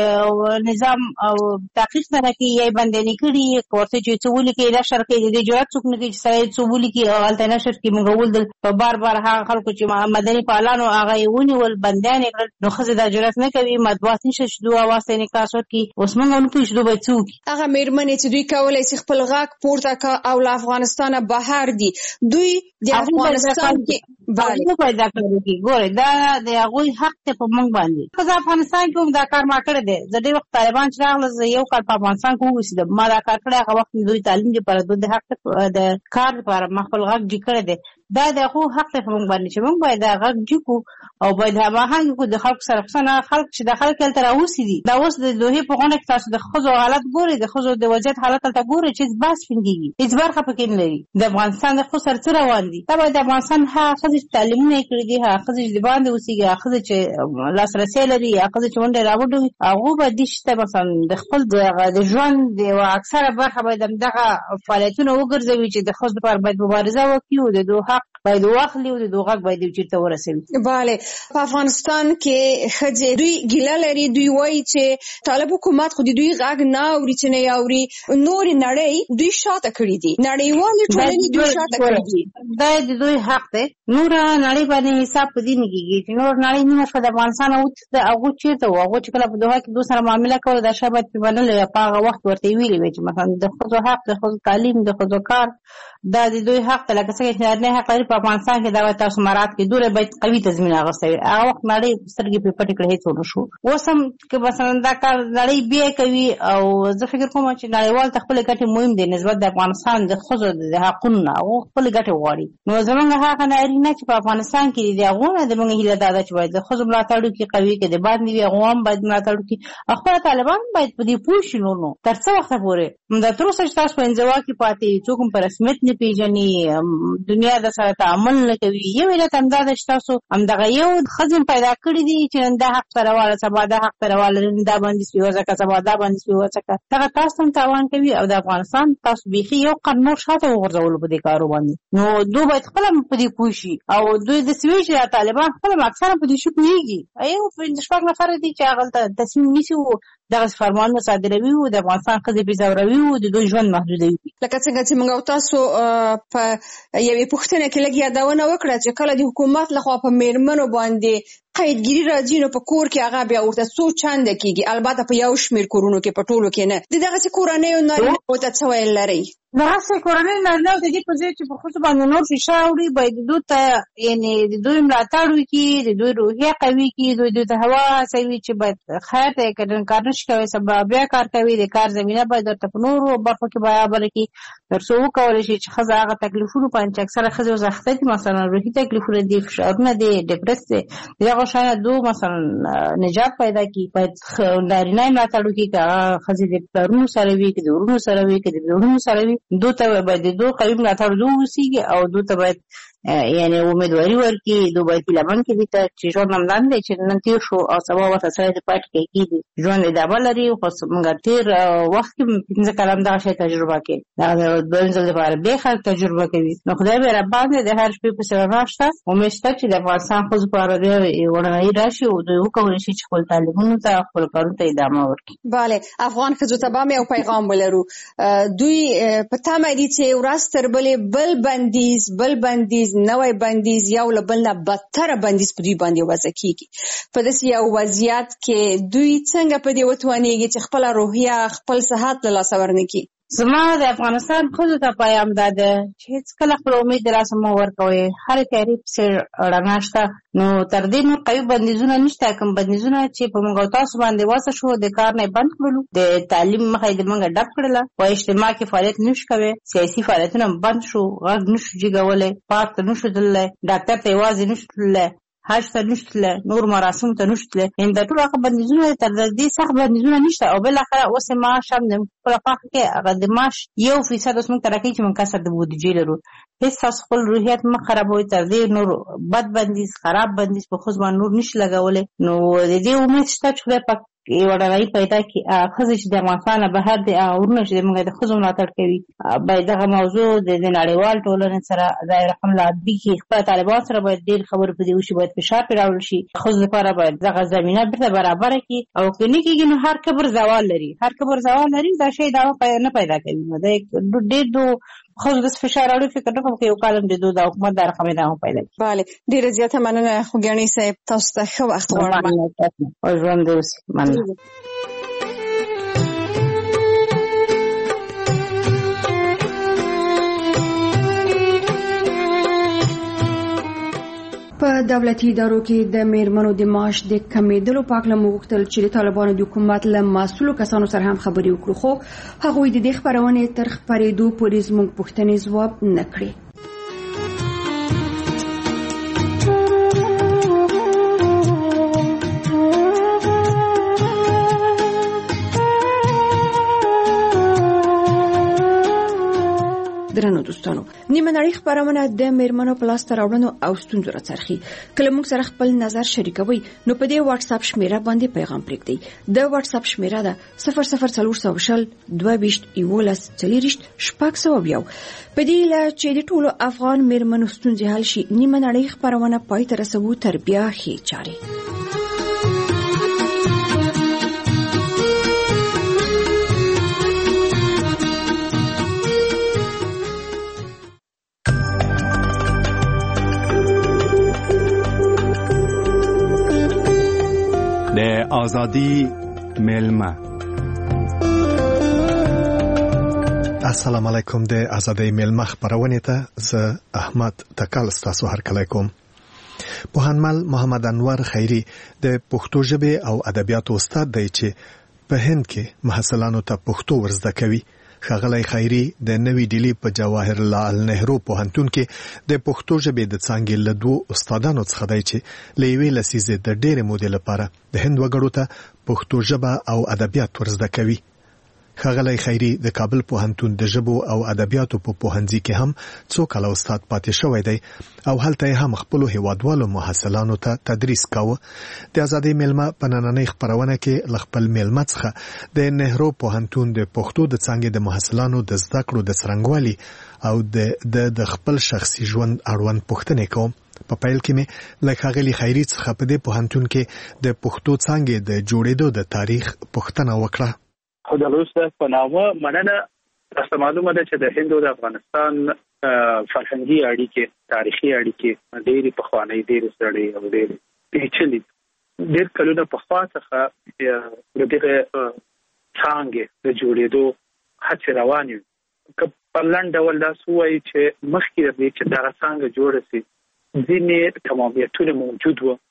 نظام او تحقیق ته نه کوي یا یې بندیانې کړي، که ورته چې څه ولیکي نشر کوي، د دې جرات څوک نه کوي چې سړی څه ولیکي او هلته نشر کړي. موږ ولیدل په بار بار هغه خلکو چې مدني فعالانو هغه یې ونیول بندیان یې کړل، نو ښځې دا جرات نه کوي، مطبوعات نشته چې دوی اواز ته انعکاس ورکړي. اوس موږ نه پوهېږو چې دوی باید څه وکړي. هغه مېرمنې چې دوی کولی شي خپل غږ پورته کړه او له افغانستانه بهر دي، دوی د افغانستان کې هغوی باید دا کار وکړي. ګورئ دا د هغوی حق دی په موږ باندې. که زه افغانستان کې هم دا کار ما کړی دی، زه ډېر وخت طالبان چې راغله زه یو کال په افغانستان کې واوسېدم، ما دا کار کړی، هغه وخت دوی تعلیم لپاره دوی د حق د کار لپاره ما خپل غږ جي کړی دی. دا د هغو حق دی په موږ باندې چې موږ باید دا غږ جي کړو او باید هماهنګ کړو د خلکو سره، خصوصا خلک چې د خلک هلته راوسي دي. دا اوس د دوحې په غونډه کې تاسو د ښځو حالت ګورئ، د ښځو د وضعیت حالت هلته ګورئ چې هېڅ بحث پرې نه کېږي، هېڅ برخه پکې نه لري. د افغانستان د ښځو سره څه روان دي؟ دا باید د افغانستان هغه ښځې چې تعلیمونه یې کړي دي، هغه ښځې چې د باندې اوسېږي، هغه ښځې چې لاسرسی لري، هغه ښځې چې ونډه یې راوډوي، هغو باید دې شي ته مثلا د خپل د ژوند د یوه اکثره برخه باید همدغه فعالیتونه وګرځوي چې د ښځو لپاره باید مبارزه وکړي او د دوی حق باید واخلي او د دوه غږ باید چیرته ورسوي. bale په افغانستان کې ښځې دوی ګیله لري، دوی وایي چې طالب حکومت خو د دوی غږ نه اوري چې نه اوري، نور نړۍ دوی شاته کړي دي، نړیوالې ټولنې دوی شاته کړي دي. دا د دوی حق دی. نور نړۍ باندې حساب په دې نه کېږي چې نور نړۍ نیمه شپه د افغانستان اوتسته هغوی چېرته وو، هغوی چې کله په دوحه کې دوی سره معامله کوله دا شی باید پرې منلې په هغه وخت ورته یې ویلې وې چې مثلا د ښځو حق، د ښځو تعلیم، د ښځو کار دا د دوی حق دی. لکه څنګه چې نارینه حق لري په افغانستان کې دا باید تاسو مراعات کړئ، دوی باید قوي تضمین اخیستی وي. هغه وخت نړۍ سترګې پرې پټې کړې، هېڅ ونه شو. اوس هم که مثلا دا کار نړۍ بیا کوي او زه فکر کوم چې نړیوال ته خپلې ګټې مهم دی نسبت د افغانستان د ښځو د حقونو نه، هغوی خپلې ګټې غواړي. نو زموږ هغه نارینه چې په افغانستان کې دي د هغو نه زموږ هیله دا ده چې باید د ښځو ملاتړ وکړي، قوي که د باندې وي هغو هم باید ملاتړ وکړي، او خپله طالبان باید په دې پوه شي. نو نو تر څه وخته پورې دا تر اوسه چې تاسو په انزوا کې پاتې څوک هم په رسمیت نه پېژني، دنیا د سره تعامل نه کوي. یو علت همدا ده چې تاسو همدغه یو ښځې پیدا کړي دي چې نن دا حق سره واله، سبا دا حق سره واله، نن دا بندیز پې وځکه، سبا دا بندیز پې وځکه. دغه تاسو هم تاوان کوي او د افغانستان تاسو بیخي یو قد نور شاته وغورځولو په دې کارو باندې. نو دوی باید خپله په دې پوه شي او دوی داسې وایي چې طالبان خپله اکثره په دې شي پوهېږي. یو پنځه شپږ نفره دي چې هغلته تصمیم نیسي او دغسې فرمانونه صادروي او د افغانستان ښځې پې ځوروي او د دوی ژوند محدودوي. لکه څنګه چې موږ او تاسو په یوې پوښتنه کې لږ یادونه وکړه چې کله د حکومت لخوا په میرمنو باندې قیدګیري راځي نو په کور کې هغه بیا ورته څو چنده کېږي، البته په یو شمېر کورونو کې، په ټولو کې نه. د دغسې کورنیو نارینه‌وو ته څه ویل لرئ؟ دغسې کورنیو نارینه‌وو د دې په ځای چې په ښځو باندې نور فشار وړي باید دوی ته یعنې د دوی ملاتړ وکړي، د دوی روحیه قوي کړي، دوی دوی ته هوا هڅوي چې باید خیر دی که نن کار نشي کوی سبا بیا کار کوي، د کار زمینه باید ورته په نورو برخو کې برابره کړي تر څو وکولی شي چې ښځه هغه تکلیفونو باندې چې اکثره ښځې اوس اخته دي، مثلا روحي تکلیفونه دي، فشارونه دي، ډپرس دی، د دغو شیانو دو مثلا نجات پیدا کړي. باید نارینه یې ملاتړ وکړي که هغه ښځې د پلرونو سره وي، که د ورونو سره وي، که د بېړونو سره وي، دو ته باید د دو قوي ملاتړ دو اوسېږي او دو ته باید یعنې امیدواري ورکړي. دو باید هیلهمند کړي ته چې ژوند همدان دی چې نن تېر شو او سبا ورته سړی د پاتې کېږي، ژوند ادامه لري. خو موږ تېر وخت کې پنځه کلام دغه شی تجربه کړي، دغه دویم ځل لپاره بیا خلک تجربه کوي. نو خدای مهربان دی، د هر شپې پسې رڼا شته. امید شته چې د افغانستان ښځو لپاره وړاندوینه راشي او دوی وکولی شي چې خپل تعلیمونو ته، خپلو کارونو ته ادامه ورکړي. بله، افغان ښځو ته به هم یو پیغام ولرو. دوی په تمه دي چې ورځ تر بلې بل بندیز بل بندیز نوی بندیز یو له بل نه بدتره بندیز په دوی باندې وضع کېږي. په داسې یو وضعیت کې دوی څنګه په دې وتوانېږي چې خپله روحیه، خپل صحت له لاسه ورنکړي؟ زما د افغانستان ښځو ته پیغام دا ده چې هېڅکله خپل امید د لاسه مه ورکوئ. هرې تیارې پسې رڼا شته. نو تر دې نور قوي بندیزونه نشته. کوم بندیزونه چې په موږ او تاسو باندې وضع شو، د کار نه یې بند کړلو، د تعلیم مخه یې د موږ ډب کړله، په اجتماع کې فعالیت نشو کوی، سیاسي فعالیتونه بند شو، غږ نشو جګولی، پارک ته نشو تللی، ډاکټر ته یوازې نشو تللی، حج ته نشو تللی، نور مراسمو ته نشو تللی. یعنې دا ټول هغه بندیزونه تر دې سخت بندیزونه نشته. او بالاخره اوس یې معاش هم د خپله خوښه کې هغه د معاش یو فیصد اوس موږ ته راکوي چې موږ کسر د بودیجې لرو. هېڅ تاسو خپل روحیت مه خرابوئ. تر دې نور بد بندیز، خراب بندیز په ښځو باندې نور نشي لګولی. نو د دې امید شته چې خدای پاک یوه ډالۍ پیدا کړي. ښځې چې د افغانستان نه بهر دي، هغه ورونه چې زموږ د ښځو ملاتړ کوي، باید دغه موضوع د نړیوال ټولنې سره ځای رقم لابي کړي. خپله طالبان سره باید ډېر خبرې په دې وشي، باید فشار پرې راوړل شي، ښځو لپاره باید دغه زمینه بېرته برابره کړي. او که نه کېږي نو هر کبر زوال لري، هر کبر زوال لري، دا شی ادامه نه پیدا کوي. نو دا ډېر دو ښځو داسې فشار راوړي، فکر نه کوم که یو کال هم د دو د حکومت دا رقم ادامه پیدا کړي. بله، ډېره زیاته مننه خوږیاڼي صاحب، تاسو ته ښه وخت غواړم. او ژوند دې اوسي. مننه. په دولتي ادارو کې د میرمنو د معاش د کمیدلو په اړه موږ غوښتل چې د طالبانو د حکومت له مسؤلو کسانو سره هم خبرې وکړو، خو هغوی د دې خپرونې تر خپرېدو پورې زموږ پوښتنې ځواب نه کړې. درنو دوستانو نیمه نړۍ خبرونه د میرمنو په لاس راوړنو او ستونزو راڅرخي کله موږ سره خپل نظر شریکوي نو په دې واتس اپ شمیره باندې پیغام پرېږدئ د واتس اپ شمیره ده صفر صفر څلور سوه شل دوه ویشت یولس څلوېښت شپږ سوه یو په دې هیله چې د ټولو افغان میرمنو ستونزې حل شي نیمه نړۍ خبرونه پای ته رسوو تر بیا ښې چارې د آزادی میلمه. السلام علیکم. د آزادی میلمه خبرونه ته زه احمد تکل ستاسو هرکلی کوم. پوهنمل محمد انور خیری د پښتو ژبې او ادبیاتو استاد دی چې په هند کې محصلانو ته پښتو ورزده کوي. ښاغلی خیری د نوې ډیلی په جواهر لال نهرو پوهنتون کې د پښتو ژبې د څانګې له دوو استادانو څخه دی چې له یوې لسیزې د ډېرې مودې لپاره د هند وګړو ته پښتو ژبه او ادبیات ورزده کوي. ښاغلی خیری د کابل پوهنتون د ژبو او ادبیاتو په پوهنځي کې هم څو کاله استاد پاتې شوی دی او هلته هم خپلو هیوادوالو محصلانو ته تدریس کاوه. د آزادۍ میلمه په نننۍ خپرونه کې له خپل میلمه څخه د نهرو پوهنتون د پښتو د څانګې د محصلانو د زده کړو د څرنګوالي او د خپل شخصي ژوند اړوند پوښتنې کوم. په پیل کې مې له ښاغلي خیري څخه په دې پوهنتون کې د پښتو څانګې د جوړېدو د تاریخ پوښتنه وکړه. خو د روسه په نامه مننه. تاسو معلومه ده چې د هند او د افغانستان فرهنګي اړیکې تاریخي اړیکې ډېرې پخوانۍ ډېرې سړې او ډېرې پیچلې ډېر کلونه پخوا څخه د دغه څانګې د جوړېدو هڅې روانې وي. که په لنډ ډول داسې ووایي چې مخکې د دې چې دغه څانګه جوړه سي ځینې تمامیتونه موجود وو،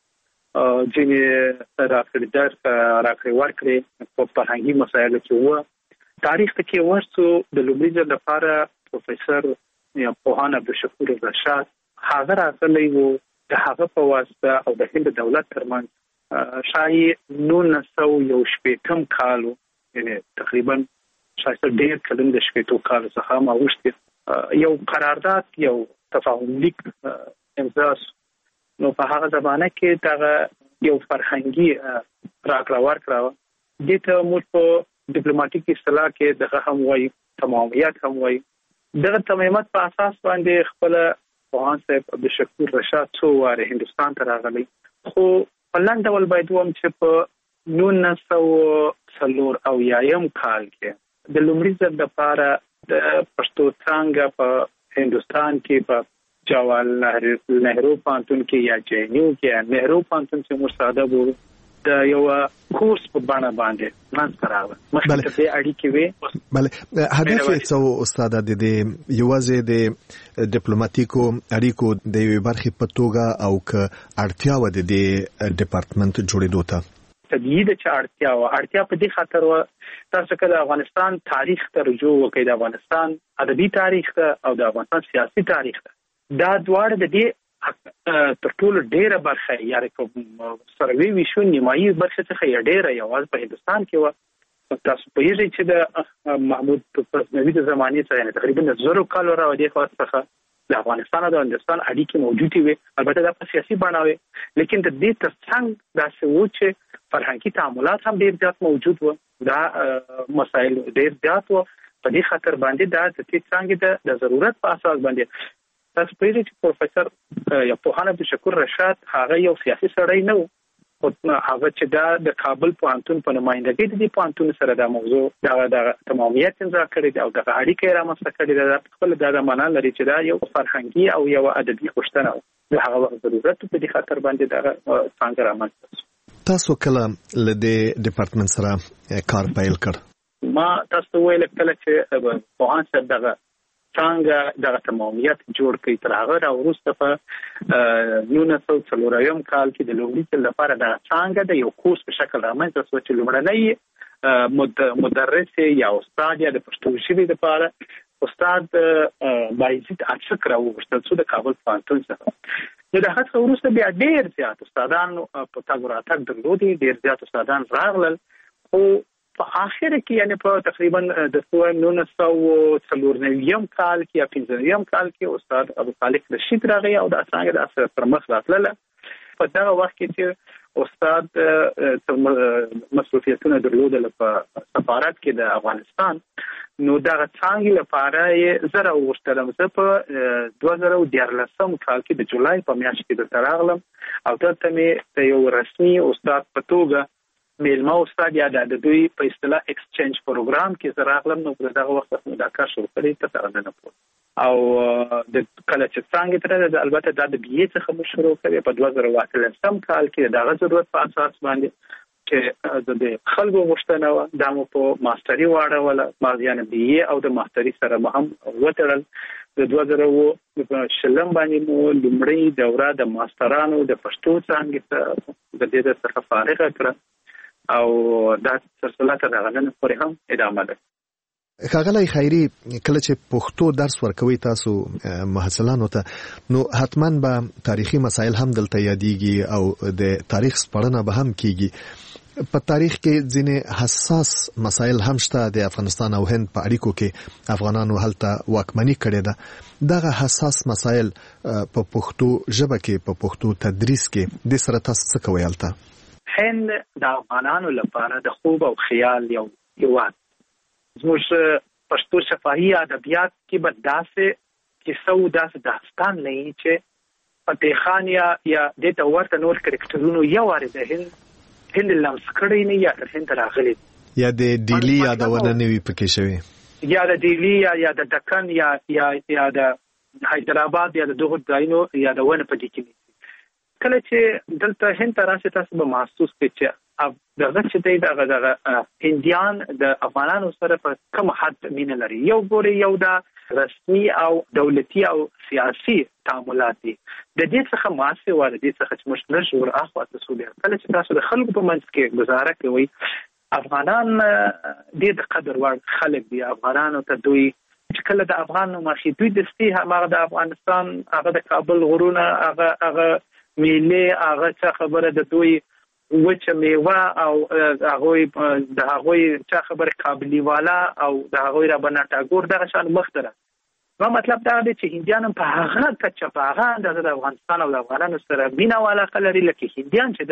ځینې راکړې در راکړې ورکړې په فرهنګي مسایلو کې وو. تاریخ ته کې ورسو د لومړي ځل لپاره پروفیسور یا پوهان عبدالشکور رشاد هغه راغلی وو. د هغه په واسطه او د هند دولت ترمنځ شایي نولس سوه یو شپېتم کال یعنې تقریبا شاید ډېر کلن د شپېتو کالو څخه هم اوښتې یو قرارداد یو تفاهم لیک امضا سو. نو په هغه زمانه کې دغه یو فرهنګي راکړه ورکړه وه. دې ته موږ په ډیپلوماټیک اصطلاح کې دغه هم وایي، تمامیت هم وایي. دغه تمامیت په اساس باندې خپله پوهان صاحب عبدالشکور رشاد څو وارې هندوستان ته راغلی. خو په لنډ ډول باید ووایم چې په نولس سوه څلور اویایم کال کې د لومړي ځل لپاره د پښتو څانګه په هندوستان کې په جواهر نهرو پوهنتون کې یا جے این یو کې یا نهرو پوهنتون چې موږ ساده بولو د یو کورس په بڼه باندې منځته راغله. مخکې ته دې اړیکې وې. بله هدف یې څه استاده د دې یوازې د ډیپلوماټیکو اړیکو د یوې برخې په توګه او که اړتیا وه د دې ډیپارټمنټ جوړېدو ته؟ طبیعي ده چې اړتیا وه. اړتیا په دې خاطر وه تاسو که د افغانستان تاریخ ته رجوع وکړئ، د افغانستان ادبي تاریخ ته او د افغانستان سیاسي تاریخ ته، دا دواړه د دې تر ټولو ډېره برخه یعنې که سروې وشو نیمایي برخه څخه یې ډېره یوازې په هندوستان کې وه. تاسو پوهېږئ چې د محمود غزنوي د زمانې څخه یعنې تقریبا د زرو کالو را ودې خوا څخه د افغانستان او د هندوستان اړیکې موجودې وې. البته دا په سیاسي بڼه وې، لیکن د دې تر څنګ داسې و چې فرهنګي تعاملات هم ډېر زیات موجود وو. دا مسایل ډېر زیات وو. په دې خاطر باندې دا د دې څانګې د ضرورت په اساس باندې تاسو پوهېږئ چې پروفیسور یا پوهان عبدالشکور رشاد هغه یو سیاسي سړی نه و، خو هغه چې دا د کابل پوهنتون په نمایندګۍ د دې پوهنتون سره دا موضوع دغه دغه تمامیت امضا کړې ده او دغه اړیکه یې رامنځته کړې ده. دا خپله دا د معنا لري چې دا یو فرهنګي او یو ادبي غوښتنه وه. د هغه وخت ضرورت په دې خاطر باندې دغه څانګه رامنځته شوه. تاسو کله له دې ډیپارټمنټ سره کار پیل کړ؟ ما تاسو ته ویل کله چې پوهان صاحب دغه څنګه دغه تمامیت جوړ کړي، تر هغه راوروسته په نولس سوه څلورویم کال کې د لومړي ځل لپاره دغه څانګه د یو کورس په شکل رامنځته شوه چې لومړنی مدرس یا استاد یا د پښتو ژبې لپاره استاد بایزید اڅک راوغوښتل شو د کابل پوهنتون څخه. نو د هغه څخه وروسته بیا ډېر زیات استادان په تګ راتګ درلودې، ډېر زیات استادان راغلل، خو په اخر کې یعنی په تقریبا د نولس سوه څلور نوي کال کې یا پنځه نوي کال کې استاد ابو صالح رشید راغی او د څنګه د اثر پر مخ راتله په دا وخت کې چې استاد مصروفیتونه درلودل په سفارت کې د افغانستان نو دا څنګه لپاره یې زره وشتلم زه په دوه زره دیارلسم کال کې د جولای په میاشت کې د تراغلم او دلته مې د یو رسمي استاد په توګه میلمه استاد یا د دوی په اصطلاح ایکسچینج پروګرام کې زه راغلم نو په دغه وخت کې دا کار شروع کړی ته څنګه نه پوه او د کله چې څنګه تر البته دا د بي څخه مو شروع کړی په دوه زره اتلسم کال کې دغه ضرورت په اساس باندې چې د خلکو غوښتنه و د مو په ماستري واړه ولا یعنی بي او د ماستري سره هم وترل د دوه زره شلم باندې مو لومړی دوره د ماسترانو د پښتو څنګه د دې څخه فارغ کړ او دا سلسله تر هغه نه پورې هم ادامه ده. ښاغلی خیري کله چې پښتو درس ورکوي تاسو محصلانو ته نو حتما به تاریخي مسایل هم دلته یادېږي او د تاریخ سپړنه به هم کیږي. په تاریخ کې ځینې حساس مسایل هم شته د افغانستان او هند په اړیکو کې افغانانو هلته واکمني کړې ده. دغه حساس مسایل په پښتو ژبه کې په پښتو تدریس کې د سره تاسو څه کوي هلته؟ هند د افغانانو لپاره د خوب او خیال یو هیواد. زموږ پښتو شفاهي ادبیات کې به داسې کیسه او داسې داستان نه وي چې فتح خان یا یا د ته ورته نور کرکټرونو یو واره د هند هند لمس کړی نه یا تر هند راغلی یا د ډیلی یادونه نه وي پکې شوی یا د ډیلی یا یا د دکن یا یا یا د حیدرآباد یا د دغه ځایونو یادونه پدې کې کله چې دلته هند ته راشي تاسو به محسوس کړئ چې دغه چې دی دغه دغه هندیان د افغانانو سره په کوم حد مینه لري. یو ګوري یو د رسمي او دولتي او سیاسي تعاملات دي د دې څخه ماسه و د دې څخه چې مشترک شور اخوا تاسو بیا کله چې تاسو د خلکو په منځ کې گزاره کوي افغانان د قدر وړ خلک دي. افغانانو ته دوی چې کله د افغان مخې دوی د ستی هغه د افغانستان هغه د کابل غرونه هغه هغه میله هغه څه خبره د دوی وچه میوه او هغه د هغه څه خبره قابلی والا او د هغه را بنا ټاګور دغه شان مختره. نو مطلب دا دی چې هندیان په هغه کچه په هغه د افغانستان او د افغانانو سره مینا والا خلري لکه هندیان چې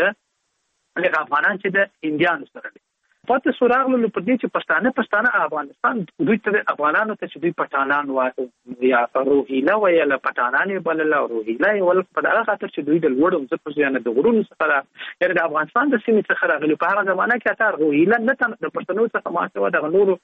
د لکه افغانان چې د هندیان سره دي. پاتې سوراغلو په دې چې پښتانه پښتانه افغانستان دوی ته افغانانو ته چې دوی پټانان وایي یا روهیلا ویل پټانان بلل او روهیلا ول په دغه خاطر چې دوی د لوړو ځکه ځانه د غرونو څخه یعنی د افغانستان د سیمې څخه راغلي په هغه زمانہ کې تر روهیلا نه د پښتنو څخه ماسه د نورو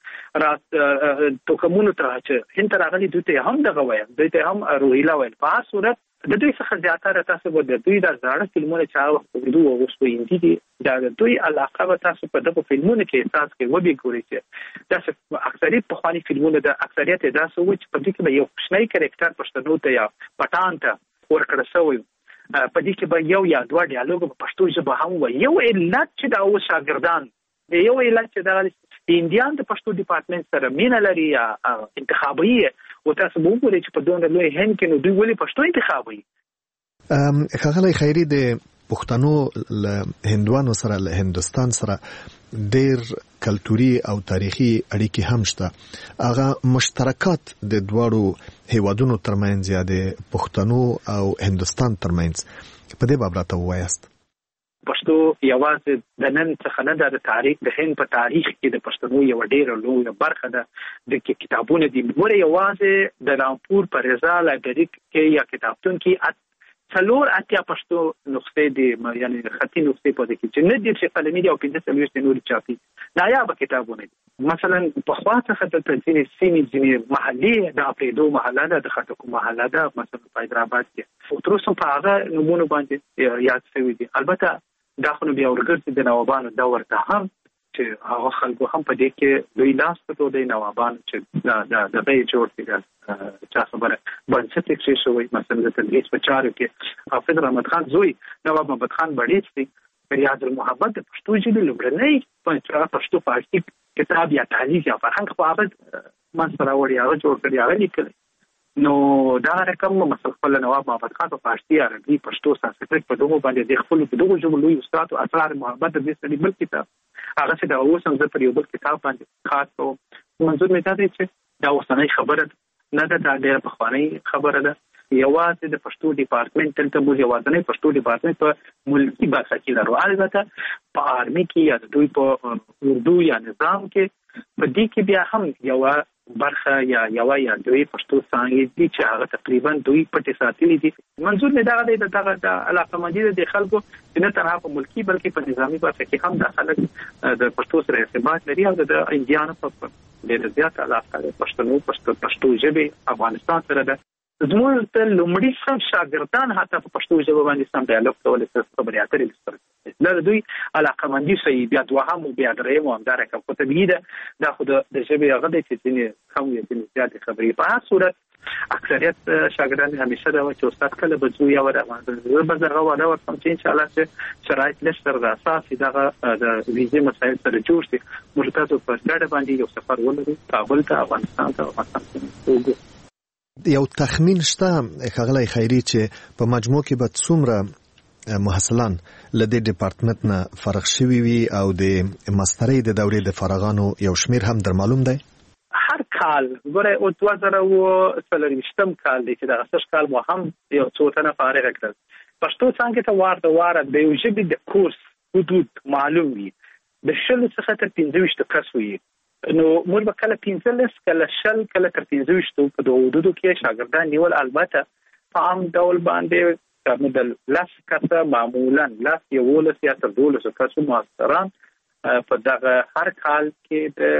را توکمونو ته چې هند راغلي دوی ته هم دغه وایي دوی ته هم روهیلا ویل. په هر صورت د دوی څخه زیاتره تاسو به د دوی د زړه فلمونه چې هغه وخت اردو او اوس په هندي دي دا د دوی علاقه به تاسو په دغه فلمونو کې احساس کوي وبې ګورئ چې تاسو اکثریت په خواني فلمونه د اکثریت تاسو و چې په دې کې به یو شنای کریکټر پښتنو ته یا پټان ته ورکړل شوی په دې کې به یو یا دوه ډیالوګ په پښتو ژبه هم و یو علت چې دا او شاګردان یو علت چې دا هندیان د پښتو ډپارټمنټ سره مینه لري یا انتخابي او تاسو وګورئ چې په دونه لوی هند کې نو دوی ولې پښتو انتخابي. ام ښاغلی خیري د پښتنو له هندوانو سره له هندستان سره ډېر کلتوري او تاریخي اړیکې هم شته. هغه مشترکات د دواړو هیوادونو ترمنځ یا د پښتنو او هندستان ترمنځ په دې باب راته ووایاست. پښتو یوازې د نن څخه نه د تاریخ د هند په تاریخ کې د پښتنو یو ډېر لوی برخه ده. د کتابونو دی مور یوازې د رامپور په رضا لایبرری کې یا کتابتون کې څلور اتیا پښتو نسخې دي یعنی خطي نسخې په دې کې چې نه دي چې قلمي دي او پنځه څلوېښت نور چاپي نایاب کتابونه دي. مثلا په خوا څخه د تنظیم سیمې ځینې محلي د اپریدو محله ده د خټکو محله ده مثلا په حیدرآباد کې تر اوسه په هغه نمونه باندې یاد شوي دي. البته دا خو بیا ورګرځي د نوابانو دور ته هم چې هغه خلکو هم په دې کې دوی لاس په دوی نوابان چې دا دا د به جوړ کړي چا خبره باندې چې شوی مثلا د تدریس په چارو کې حافظ رحمت خان زوی نواب محمد خان بړیڅ ریاض المحبت د پښتو ژبې لومړنی په پښتو فارسي کتاب یا تعلیق یا فرهنګ په هغه منځ راوړی هغه جوړ کړی هغه لیکلی نو دا رقم مثلا خپل نواب محمد خان په فارسی عربي پښتو سانسکریت په دغه باندې د خپل په دغه ژبه لوی استاد او اسرار محمد د دې بل کتاب هغه چې دا اوس هم زه پر یو بل کتاب باندې خاص کوم منظور مې دا دی چې دا اوسنۍ خبره نه ده، دا ډېره پخوانۍ خبره ده. یوازې د پښتو ډپارټمنټ دلته موږ یوازې پښتو ډپارټمنټ په ملکي برخه کې لرو، البته په آرمي کې یا د دوی په اردو یا نظام کې په دې کې بیا هم یو برخه یا یو یا دوی پښتو څانګې دي چې هغه تقریبا دوی پټې ساتلې دي. منظور مې دا دی د دغه د علاقمندي د خلکو چې نه تنها په ملکي بلکې په نظامي برخه کې هم د خلک د پښتو سره ارتباط لري او د انډیانو په ډېر زیات علاقه د پښتنو پښتو پښتو ژبې افغانستان سره ده. زموږ ته لومړي سم شاګردان حتی په پښتو ژبه باندې سم ډایالوګ کول څه خبرې اترې لري. دا دوی علاقمندي شي بیا دوهم او بیا دریم او همدارنګه کوم طبيعي ده دا خو د ژبې هغه د چې ځینې کم یا ځینې زیات خبرې په هر صورت اکثریت شاګردان همیشه دا چې استاد کله به زو یا ورته زه به زغه وره ورته چې ان شاء الله چې شرایط لشتر د اساسي دغه د ویزې مسایل سره جوړ شي موږ تاسو په ډېر باندې یو سفر ولرو کابل ته افغانستان ته افغانستان یو تخمین شته ښاغلی خیري چې په مجموع کې به څومره محصلان له دې ډپارټمنټ نه فارغ شوي وي او د ماسترۍ د دورې د فارغانو یو شمیر هم در معلوم دی؟ هر کال ګوره او دوه زره اووه څلوېښتم کال دی چې دغه سږ کال مو هم یو څو تنه فارغ کړل. پښتو څانګې ته وار د واره د یو ژبې د کورس حدود معلوم وي، د شلو څخه تر پنځه ویشتو کس وي. نو موږ به کله پنځلس کله شل کله تر پنځه ویشتو په دغو حدودو کې شاګردان نیول، البته په عام ډول باندې مدل لس کسه معمولا لس یولس یا تر دولسو کسو ماستران په دغه هر کال کې د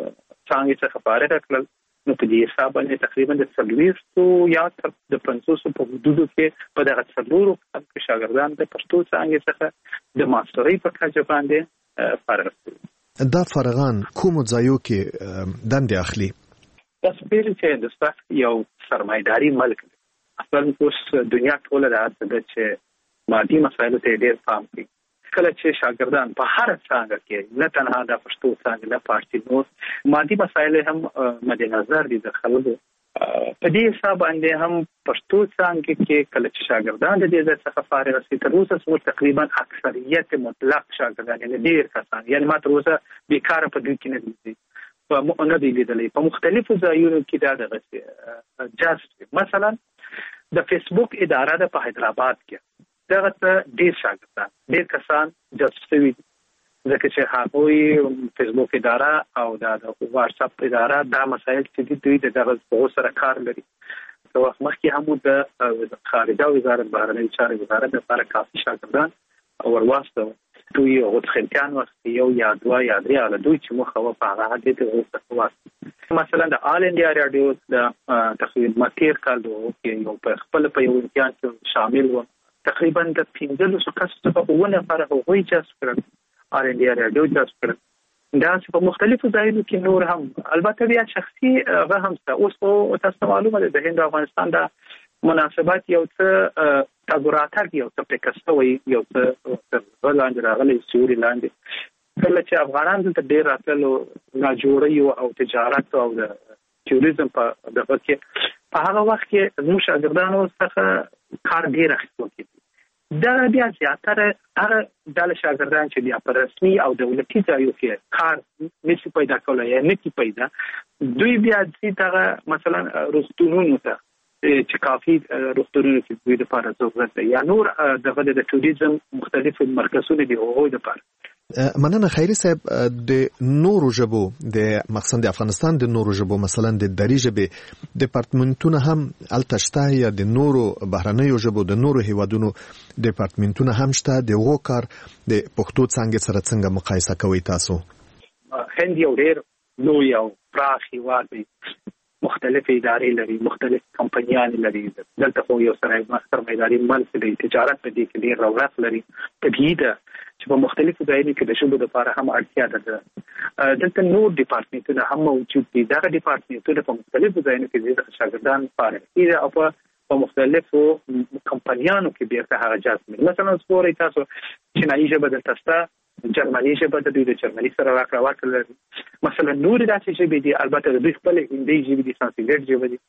څانګې څخه فارغ کړل. نو په دې حساب باندې تقریبا د څلوېښتو یا تر د پنځوسو په حدودو کې په دغه څلورو کال کې شاګردان د پښتو څانګې څخه د ماسترۍ په کچه باندې فارغ شول. دا فارغان کومو ځایو کې دندې اخلي؟ تاسو پیل چې هندوستان یو سرمایداري ملک دی. اصلا اوس دنیا ټوله دا ده چې مادي مسایلو ته ډېر پام کوي. کله چې شاګردان په هر څانګه کې نه تنها د پښتو څانګه نه پاتې نو مادي مسایل هم مد نظر دي د خلکو په دې حساب باندې هم پښتو څانګه کې کله چې شاګردان د دې څخه فارغ شي تر اوسه څو تقریبا اکثریت مطلق شاګردان یعنی ډېر کسان یعنی ما تر اوسه بیکاره په دوی کې نه دي په نه دي لیدلې په مختلفو ځایونو کې دا دغه جاست مثلا د فیسبوک اداره د په حیدرآباد کې دغه ته ډېر شاګردان ډېر کسان جاست شوي ځکه چې هغوی فیسبوک اداره او د واتس اپ اداره دا مسایل چې دوی دغه سره کار لري. په وخت مخکې هم د خارجه وزارت بهرنۍ چارې وزارت لپاره کافي شاګردان ورواستوه دوی غوښتنکان وخت یو یا دوه یا درې على دوی چې مخه په هغه حد ته وروسته مثلا د آل انډیا رادیو د تقریبا تیر کال کې یو په خپل په یو امتحان کې شامل و تقریبا د پنځلسو کسو څخه اووه نفره هغوی جذب کړل آل انډیا رادیو جذب کړل. دا چې په مختلفو ځایونو کې نور هم البته بیا شخصي هغه هم شته. اوس خو تاسو معلومه ده د هند او افغانستان د مناسبات یو څه تګوراتګ یو څه پکسته وي یو څه لاندې راغلی سیوري لاندې کله چې افغانان دلته ډېر راتلل ناجوړي او تجارت او د ټوریزم په دغه کې په هغه وخت کې زموږ شاګردانو څخه کار ډېر اخیستل کېږي. دا بیا زیاتره هغه ډله شاګردان چې بیا په رسمي او دولتي ځایو کې کار نشي پیدا کولی یا نشي پیدا دوی بیا ځي دغه مثلا روغتونونو ته چې کافي روغتونونو کې دوی لپاره ضرورت دی یا نور دغه د ټوریزم مختلفو مرکزونو دي هغوی لپاره. مننه خیري صاحب. د نورو ژبو د مخصوصا د افغانستان د نورو ژبو مثلا د دري ژبې ډپارټمنټونه هم هلته شته یا د نورو بهرنیو ژبو د نورو هیوادونو ډپارټمنټونه هم شته؟ د هغو کار د پښتو څانګې سره څنګه مقایسه کوئ تاسو؟ هند یو ډېر لوی او پراخ هیواد دی، مختلف ادارې لري، مختلف کمپنیان لري. دلته خو یو سره سرمایداري ملک دی، تجارت په دې کې ډېر رونق لري. طبیعي ده چې په مختلفو ځایونو کې د ژبو لپاره هم اړتیا ده. دلته نور ډپارټمنټونه هم موجود دي. دغه ډپارټمنټونه په مختلفو ځایونو کې د شاګردان فارغ کېږي او په مختلفو کمپنیانو کې بیرته هغه جذب کوي. مثلا وګورئ تاسو چینایي ژبه دلته شته، جرمني ژبه د دوی د جرمني سره راکړه ورکړه لري. مثلا نور داسې ژبې دي، البته د دوی خپل هندي ژبې دي، سانسکریت ژبه دي.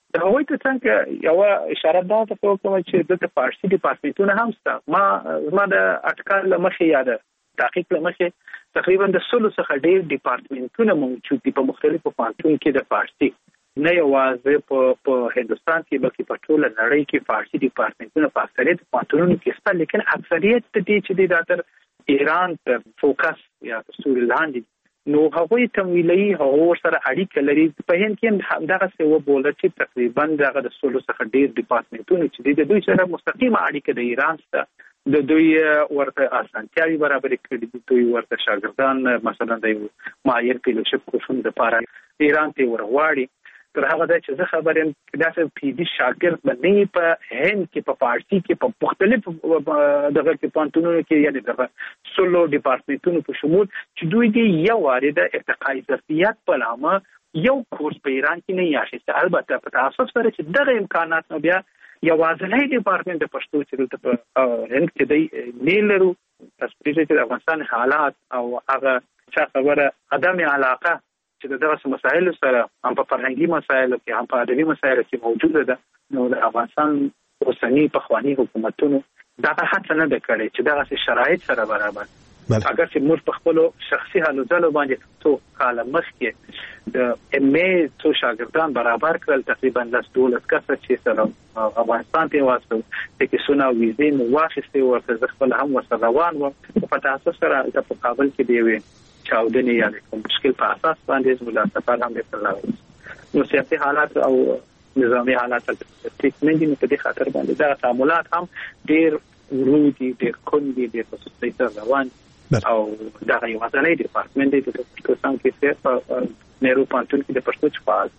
د هغوی ته څنګه یو اشاره ده ته کوم چې د فارسي ډپارټمنټونه هم شته. ما ما د اټکل لمخې یاد تحقیق لمخې تقریبا د سلو څخه ډېر ډپارټمنټونه موجود دي په مختلفو پوهنتونونو کې د فارسي، نه یوازې په په هندستان کې بلکې په ټوله نړۍ کې فارسي ډپارټمنټونه په اکثریت پوهنتونونو کې شته، لیکن اکثریت د دې چې د تر ایران ته فوکس یا سوري لاندې نو هغوی تمویلي هغو سره اړیکه لري. په هند کې دغه څه وبوله چې تقریبا دغه د سلو څخه ډېر ډپارټمنټونه چې د دوی سره مستقیمه اړیکه د ایران سره د دوی ورته اسانتیاوي برابرې کړې دي. دوی ورته شاګردان مثلا د معایر فیلوشپ کورسونو لپاره ایران ته ورغواړي. تر هغه دا چې زه خبر یم دا چې پی ډي شاګرد باندې په هند کې په فارسي کې په مختلف دغه کې پوهنتونونو کې یعنې دغه سلو ډپارټمنټونو په شمول چې دوی دې یو واري د ارتقاء ظرفیت په نامه یو کورس په ایران کې نه یاشته. البته په تاسو سره چې دغه امکانات نو بیا یوازې ډپارټمنټ د پښتو چې دلته په هند کې دی نه لرو. تاسو چې د افغانستان حالات او هغه څه خبره عدم علاقه چې دغه مسایل سره هم په فرهنګي مسایلو کې هم په ادبي مسایلو کې موجوده ده، نو د افغانستان اوسنی پخوانی حکومتونو دغه هڅه نه ده کړې چې دغه شرایط سره برابر. اگر چې موږ په خپل شخصي هلو ځلو باندې څو کال مخکې د ام ای څو شاګردان برابر کړل، تقریبا لس دولس کسه چې سره افغانستان ته واسطه د کیسونه ویزې مو واخیستې ورته خپل هم ورسره روان و. په تاسو سره د مقابل کې دی وي چاودنی یا کوم مشکل په اساس باندې زموږ سفر هم وکړل. نو سیاسي حالات او نظامی حالات ټریټمنټ دي په دې خاطر باندې دا تعاملات هم ډېر ورودي ډېر کوندي ډېر په سستۍ سره روان او دا یو ځانګړی ډپارټمنټ دی د پښتو څنګه کې په نهرو پوهنتون کې د پښتو چپال.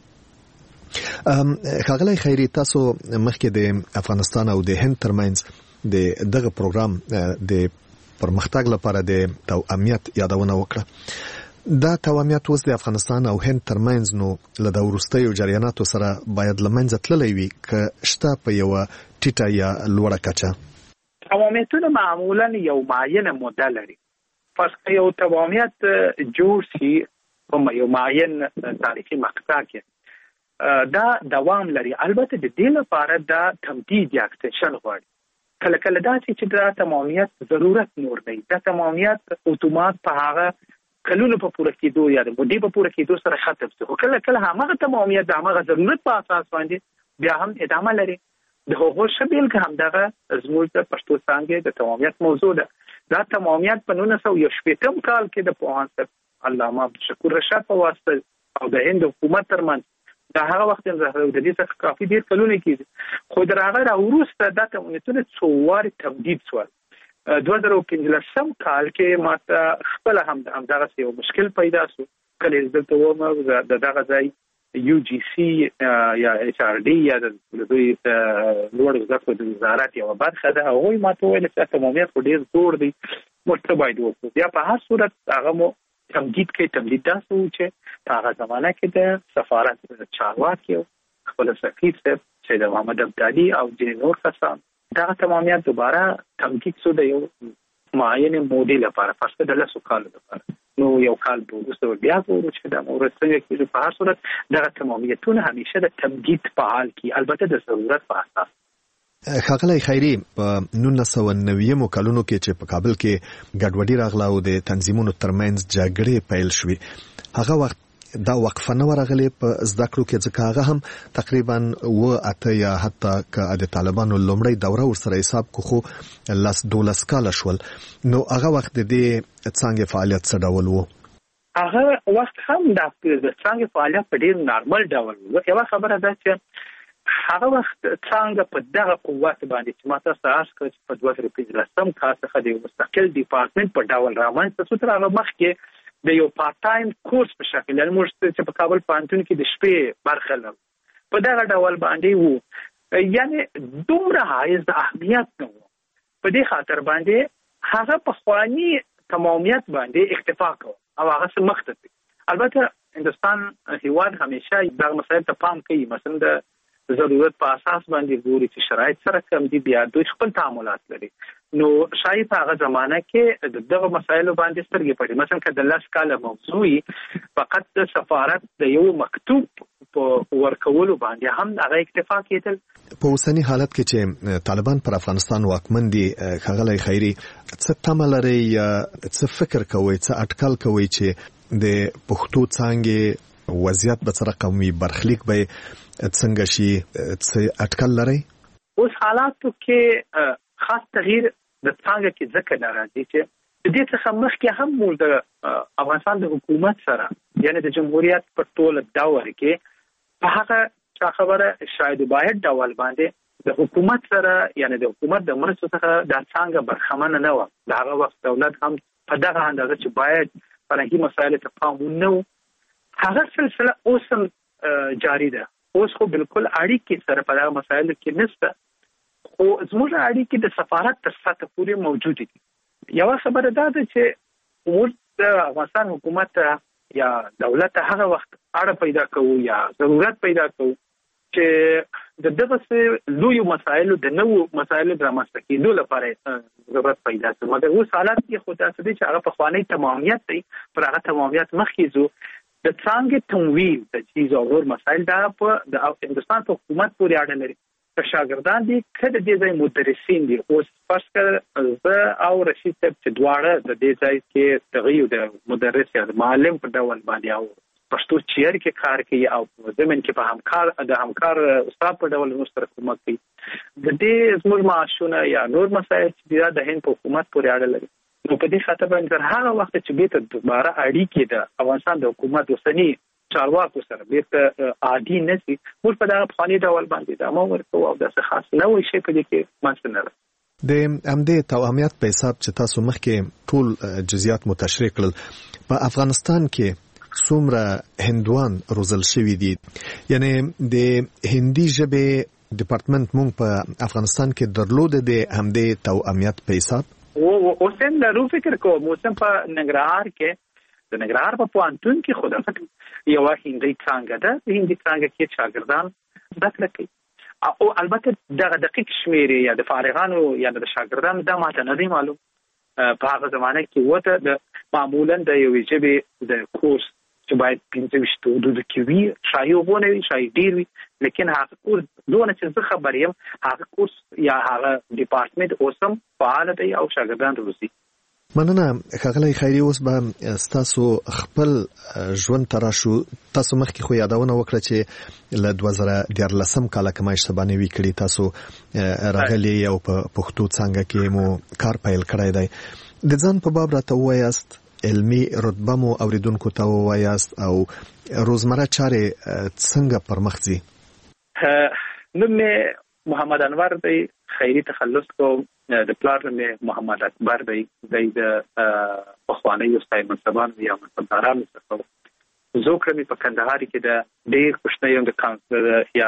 ښاغلی خیري، تاسو مخکې د افغانستان او د هند ترمنځ د دغه پروګرام د پرمختګ لپاره د توأمیت یادونه وکړه. دا توأمیت اوس د افغانستان او هند ترمنځ نو له د وروستیو جریاناتو سره باید له منځه تللی وي که شته په یوه ټیټه یا لوړه کچه؟ توأمیتونه معمولا یو معینه موده لري. پس که یو توأمیت جوړ شي په یو معین تاریخي مقطع کې دا دوام لري. البته د دې لپاره دا تمدید یا اکستنشن غواړي. کله کله دا چې دا تمامیت ضرورت نور دی، دا تمامیت اتومات په هغه کلونو په پوره کېدو یا د مودې په پوره کېدو سره ختم شي. خو کله کله همغه تمامیت د همغه ضرورت په اساس باندې بیا هم ادامه لري. د هغو شبیل که هم دغه زموږ د پښتو څانګې د تمامیت موضوع ده. دا تمامیت په نولس سوه یو شپېتم کال کې د پوهاند علامه عبدالشکور رشاد په واسطه او د هند حکومت ترمنځ دا هغه وخت د دې څخه کافي ډیر کلونه کېږي، خو د هغه راوروسته دا تمامیتونه څو وارې تمدید شول. دوه زره پنځلسم کال کې ماته خپل هم همدغه یو مشکل پیدا شو. کله دلته وم د دغه ځای یو جی سی یا ایچ آر ډي یا د دوی لوړ زده کړو د وزارت یوه برخه ده. هغوی ماته ویل چې تمامیت خو ډېر زوړ دی، موږ څه باید وکړو. بیا په هر صورت هغه مو تمدید کوي. تمدید داسې و چې په هغه زمانه کې د سفارت چارواکي خپل سفیر صاحب سید محمد ابدالي او ځینې نور کسان دغه تمامیت دوباره تمدید شو د یو معینې مودې لپاره، فرض د لسو کالو لپاره. نو یو کال به وروسته بیا ګورو چې دا مورد څنګه کېږي. په هر صورت دغه تمامیتونه همیشه د تمدید په حال کې، البته د ضرورت په اساس. ښاغلی خیري، په نولس سوه نویمو کلونو کې چې په کابل کې ګډوډي راغله او د تنظیمونو ترمنځ جګړې پیل شوې، هغه وخت دا وقفه نه ورغلې په زده کړو کې، ځکه هغه هم تقریبا اوه اته یا حتی که د طالبانو لومړۍ دوره ورسره حساب کو خو لس دولس کاله شول. نو هغه وخت د دې څانګې فعالیت څه ډول و؟ هغه وخت هم د څانګې فعالیت په ډېر نارمل ډول و. یوه خبره ده چې هغه وخت څنګه په دغه قوت باندې چې ما تاسو ته عرض کړ چې په دوه زره پنځلسم کال څخه د مستقل ډپارټمنټ په ډول رامنځته شو. تر هغه مخکې د یو پارت ټایم کورس په شکل، یعنې موږ چې په کابل پوهنتون کې د شپې برخه لرو په دغه ډول باندې وو. یعنې دومره حایز د اهمیت نه و. په دې خاطر باندې هغه پخواني تمامیت باندې اکتفا کوو او هغه څه مخته دی. البته هندوستان هیواد همیشه دغه مسایل ته پام کوي. مثلا د ضرورت په اساس باندې ګوري چې شرایط سره کم دي، بیا دوی خپل تعاملات لري. نو شاید په هغه زمانه کې دغه مسایلو باندې سترګې پټې. مثلا که د لس کاله موضوعي فقط د سفارت د یو مکتوب په ورکولو باندې هم هغه اکتفا کېدل. په اوسنی حالت کې چې طالبان پر افغانستان واکمن دي ښاغلی خیري، څه تمه لرئ یا څه فکر کوئ، څه اټکل کوئ چې د پښتو څانګې وضعیت به څه رقم وي، برخلیک به څنګه شي، څه اټکل لرئ؟ اوس حالاتو کې خاص تغییر د څانګه کې ځکه نه راځي چې د دې څخه مخکې هم موږ د افغانستان د حکومت سره، یعنی د جمهوریت په ټول دور کې په هغه خبره شاید باید ډول باندې د حکومت سره، یعنی د حکومت د مرستو څخه د څنګه برخمنه نه و. د هغه وخت دولت هم په دغه اندازه چې باید فرهنګي مسایل ته پام ونه و. هغه سلسله اوس هم جاری ده. اوس خو بالکل اړیکې سره په دغه مسایلو کې نشته، خو زموږ اړیکې د سفارت تر سطح پورې موجود دي. یو خبره دا ده چې موږ د افغانستان حکومت یا دولت هغه وخت اړه پیدا کوو یا ضرورت پیدا کوو چې د دغه لوی مسایلو د نوو مسایلو د رامنځته کېدو لپاره ضرورت پیدا کوي. مګر اوس حالات کې خو تاسو دې چې هغه په خواني تمامیت دی، پر هغه تمامیت مخکې زو د څنګه تمویل د چیز او نور مسایل دا په د هندستان په حکومت پورې اړه لري. شاګردان دي کله د دې مدرسین دي. اوس فرض کړه زه او رشید صاحب چې دواړه د دې ځای کې تغییر د مدرس یا معلم په ډول باندې او پښتو چیر کې کار کوي او زمين کې په همکار د همکار استاد په ډول مشترک کومک کوي. د دې زموږ معاشونه یا نور مسایل چې د هند په حکومت پورې اړه لري. نو په دې خاطر باندې هغه وخت چې بیت دوباره اړیکې د افغانستان د حکومت وسنی چارواکو سره بیرته عادي نشي، موږ په دغه فاني ډول باندې د امر ورکو او د څه خاص نه وي شي په دې کې مانځ نه. د امدې تواميت په حساب چې تاسو مخکې ټول جزئیات متشریح کړل، په افغانستان کې څومره هندوان روزل شوي دي؟ یعنی د هندي ژبې ډپارټمنټ مونږ په افغانستان کې درلود د امدې تواميت په حساب او اوسم لرو فکر کوم اوسم په ننګرهار کې د ننګرهار په پوهنتون کې خو د یو هندي څنګه ده، د هندي څنګه کې شاګردان زده کړه کوي او البته دغه دقیق شمیر یا د فارغانو یا د شاګردانو د ماته نه دی معلوم. په هغه زمانه کې وته د معمولا د یو ژبې د کورس چې باید پنځه ویشت حدود کې وي، شاید وګونه وي شاید ډیر وي، لیکن هغه کورس دونه چې زه خبر یم هغه کورس یا هغه ډپارټمنټ اوسم فعال دی او شاګردان روزي. مننه ښاغلی خیري. اوس به ستاسو خپل ژوند ته راشو. تاسو مخکې خو یادونه وکړه چې له دوه زره دیارلسم کاله که ما اشتباه نه وي کړې تاسو راغلي او په پښتو څانګه کې مو کار پیل کړی دی. د ځان په باب راته ووایاست، علمي رتبه مو اوریدونکو ته ووایاست او روزمره چارې څنګه پر مخ ځي؟ نوم مې محمد انور دی، خیري تخلص کوم. د پلار مې محمد اکبر دی، د پخوانی استاد منصبان یا منصبداران څخه. زه کړم په کندهار کې د ډېر خوشنۍ د کانسلر یا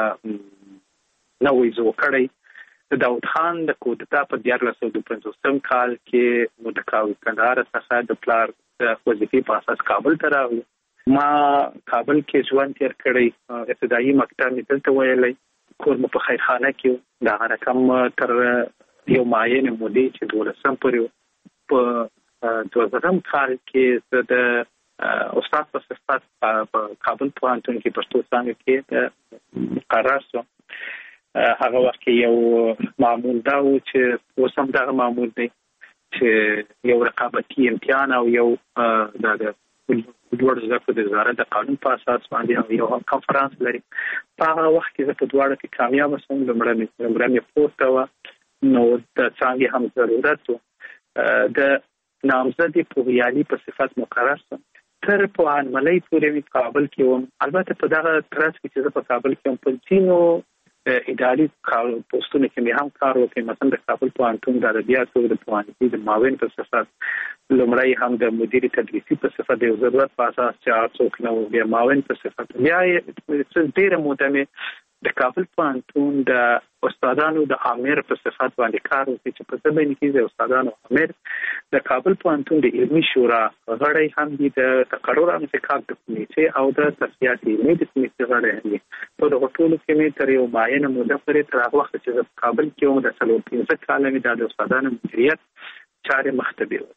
نوې زو کړی د داود خان د کوټه په دیارلس سوه پنځوسم کال کې مو د کندهار څخه د پلار د وظیفې په اساس کابل ته راغلم. ما کابل کې ژوند تیر کړی، ابتدایي مکتب مې دلته ویلی، کور مو په خیرخانه کې دا رقم تر یو معین مودې چې دولسم پورې په دوه زرم کال کې د استاد په صفت په کابل پوهنتون کې پښتو څانګه کې مقرر شوم. هغه وخت کې یو معمول دا و چې اوس هم دغه معمول دی چې یو رقابتي امتحان او یو د لوړ زده کړو د وزارت د قانون په اساس باندې او یو کنفرانس لري. په هغه وخت کې زه په دواړو کې کامیاب شوم. لومړی مې لومړی مې پورته وه، نو د څانګې هم ضرورت و. د نامزدې پوهیالي په صفت مقرر شوم. تر پوهنملۍ پورې مې کابل کې وم. البته په دغه ترڅ کې چې زه په کابل کې وم په ځینو اداري پوسټونو کې مې هم کار وکړ. مثلا د کابل پوهنتون د ادبیاتو د پوهنځي د معاون په صفت، لومړی هم د مدیر تدریسي په صفت د ضرورت په اساس چې څوک نه و، بیا معاون په صفت، بیا څه ډېره موده مې د کابل پوهنتون د استادانو د امیر په صفت باندې کار وکړ چې په ځبین کې د استادانو امیر د کابل پوهنتون د علمي شورا غړی هم دي، د تقرر انتخاب د کمیټې او د تصفیات علمي د کمیټې غړی هم دي. په دغه ټولو کې مې تر یو معینه موده پورې تر هغه وخت چې کابل کې وم د څلور پنځه کاله مې د استادانو مدیریت چارې مخته بیول.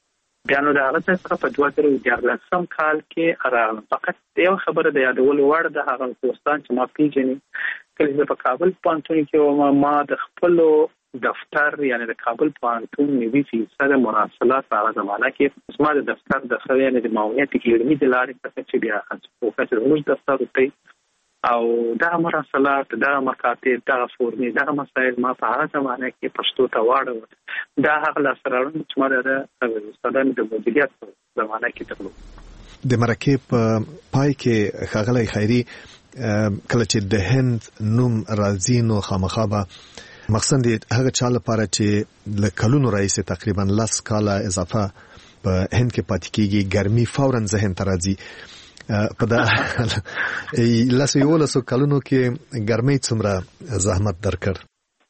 بیا نو د هغه څخه په دوه زره دیارلسم کال کې راغلم. فقط یو خبره د یادولو وړ ده، هغه دوستان چې ما پیژني کله چې په کابل پوهنتون کې ما د خپلو دفتر یعنی د کابل پوهنتون نوي فیصد مراسلات په هغه زمانه کې زما د دفتر د خو یعنی د معاونیت علمي د لارې څخه چې بیا پروفیسور موږ دفتر ته او دا مراسلات دا مکاتب دا فورمې دا مسایل ما په هغه زمانه کې پښتو ته واړو. دا هغه لاسرالونه چې ما د استادانو د مدیریت په زمانه کې درلود. د مرکه په پای کې ښاغلی خیري کله چې د هند نوم راځي نو خامخا به مقصد هغه چا لپاره چې له کلونو راځي تقریبا لس کاله اضافه په هند کې پاتې کیږي ګرمي فورا ذهن ته راځي. په دا لاسو یو لاسو کلونو کې ګرمي څومره زحمت درکړ؟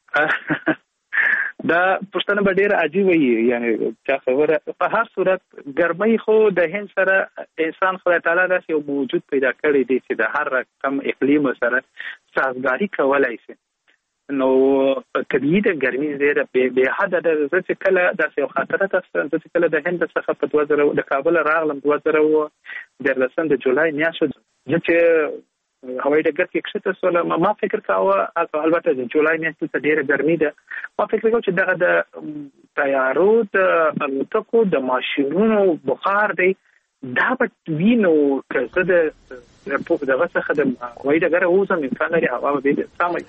دا پښتنه به ډیر عجیب وي، یعنی چا خبره په هر صورت ګرمي خو د هند سره انسان خدای تعالی داسې یو موجود پیدا کړی دی چې د هر رقم اقلیم سره سازگاری کولای شي. نو طبیعي د ګرمي زیره به حد د ځکه کله د یو خاطره تاسو ځکه کله د هند څخه په دوه زره د کابل راغلم دوه زره د لسم د جولای میاشت چې هوایي ډګر کې کښته سول ما فکر کاوه البته د جولای میاشت ته ډیره ګرمي ده. ما فکر کاوه چې دغه د طیارو د الوتکو د ماشینونو بخار دی دا به وینو که د په دغه څخه د هوایي ډګر اوسم امکان لري هوا به سمای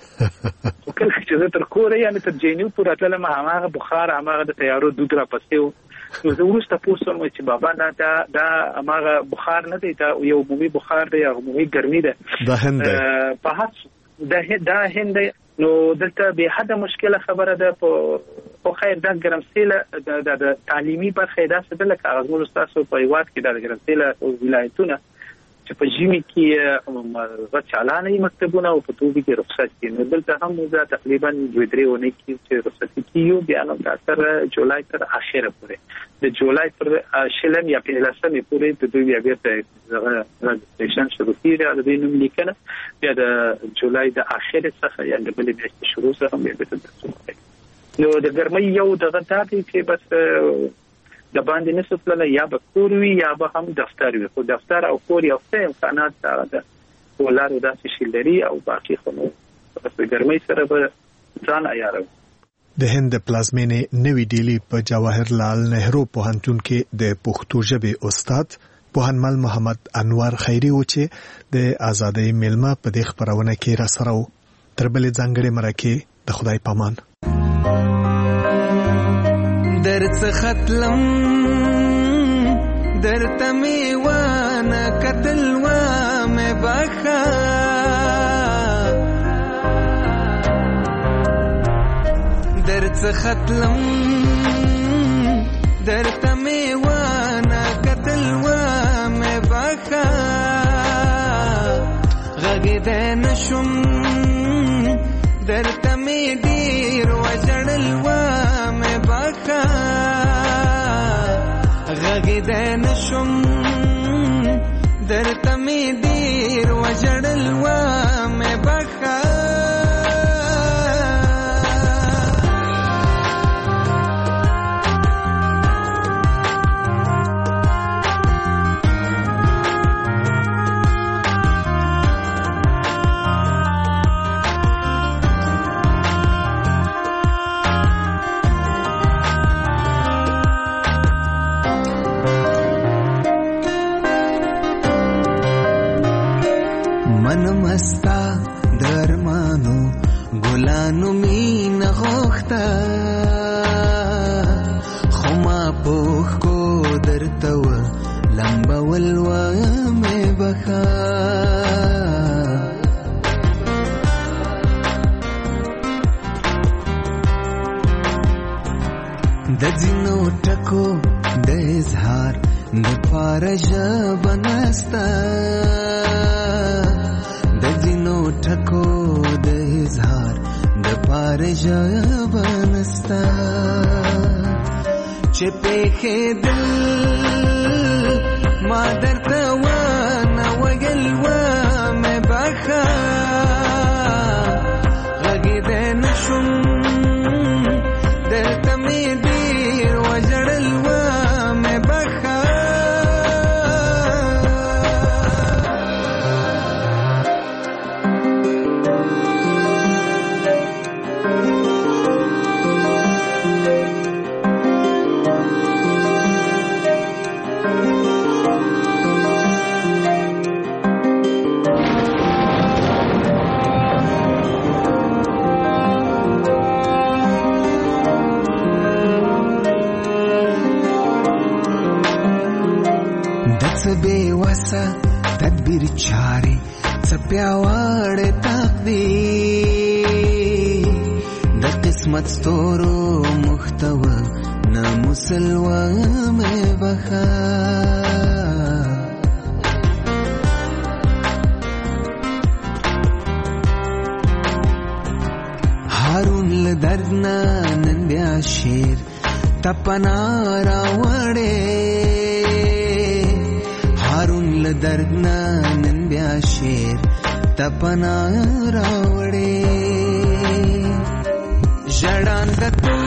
کله چې زه تر کوره یعنی تر جنیو پورې تلم هغه بخار هغه د طیارو دود را پسې نو زه ورسته پوښتنه چې بابا دا دا هغه بخار نه دی دا یو عمومي بخار دی عمومي ګرمي ده د هند په هڅه د دا هند نو دلته به حد مشکله خبره ده په خیر دا ګرمسیله د تعلیمي برخه دا څه ده لکه هغه تاسو په یوات کې د ګرمسیله ولایتونه چې په جیمی کې غوښ چالانه مکتبونه او په توګه کې رخصت دي نو دلته هم موږ تقریبا دوه درې ونې کې چې رخصت کیو بیا نو تر جولای تر اخره پورې د جولای پر شلم یا په لسمه پورې د دوی بیا بیرته رجستریشن شروع کیږي د دې نوم لیکنه بیا د جولای د اخره څخه یا د بلې میاشتې شروع سره بیا بیرته نو د ګرمۍ یو دغه تابع چې بس د باندې نسو پلان یا به کور وی یا به هم دفتر وي خو دفتر او کور یو څه امکانات ده ولر داسې شي لري او باقي خو په ګرمۍ سره به ځان عیارو. د هند پلازمینې نوی ډیلی په جواهر لال نهرو پوهنتون کې د پښتو ژبې استاد پوهنمل محمد انور خیری و چې د ازادۍ میلمه په دې خبرونه کې را سره و. تر بلې ځانګړې مرکه د خدای پامان. در څختلم در تمیوان قتل و مې بخا در څختلم در تمیوان قتل و مې بخا غږ نشم در تمی ډیر وجړل و مې بخا غږ نشم در تمی ډیر وجړل و مې بخا مستا درمانو ګلانو مين غوختا خما پوخ کو درتو لمبا ولوا مې بخا د ځینو ټکو د اظهار د فارج بنستا ټکو د اظهار د پارج بنستا چې په دل ما درته و نه وګل و مې بخا غږ دې نشم درته مې ډیر وجړل و مې بخا تیر چاري سپیاوړ تقدیر د قسمت ستورو محتوا نه مسلوا مې بخا هارون لدرنا نن بیا شیر تپنا راوړې هارون لدرنا نن بیا شیر تپنا راوړې ژړان د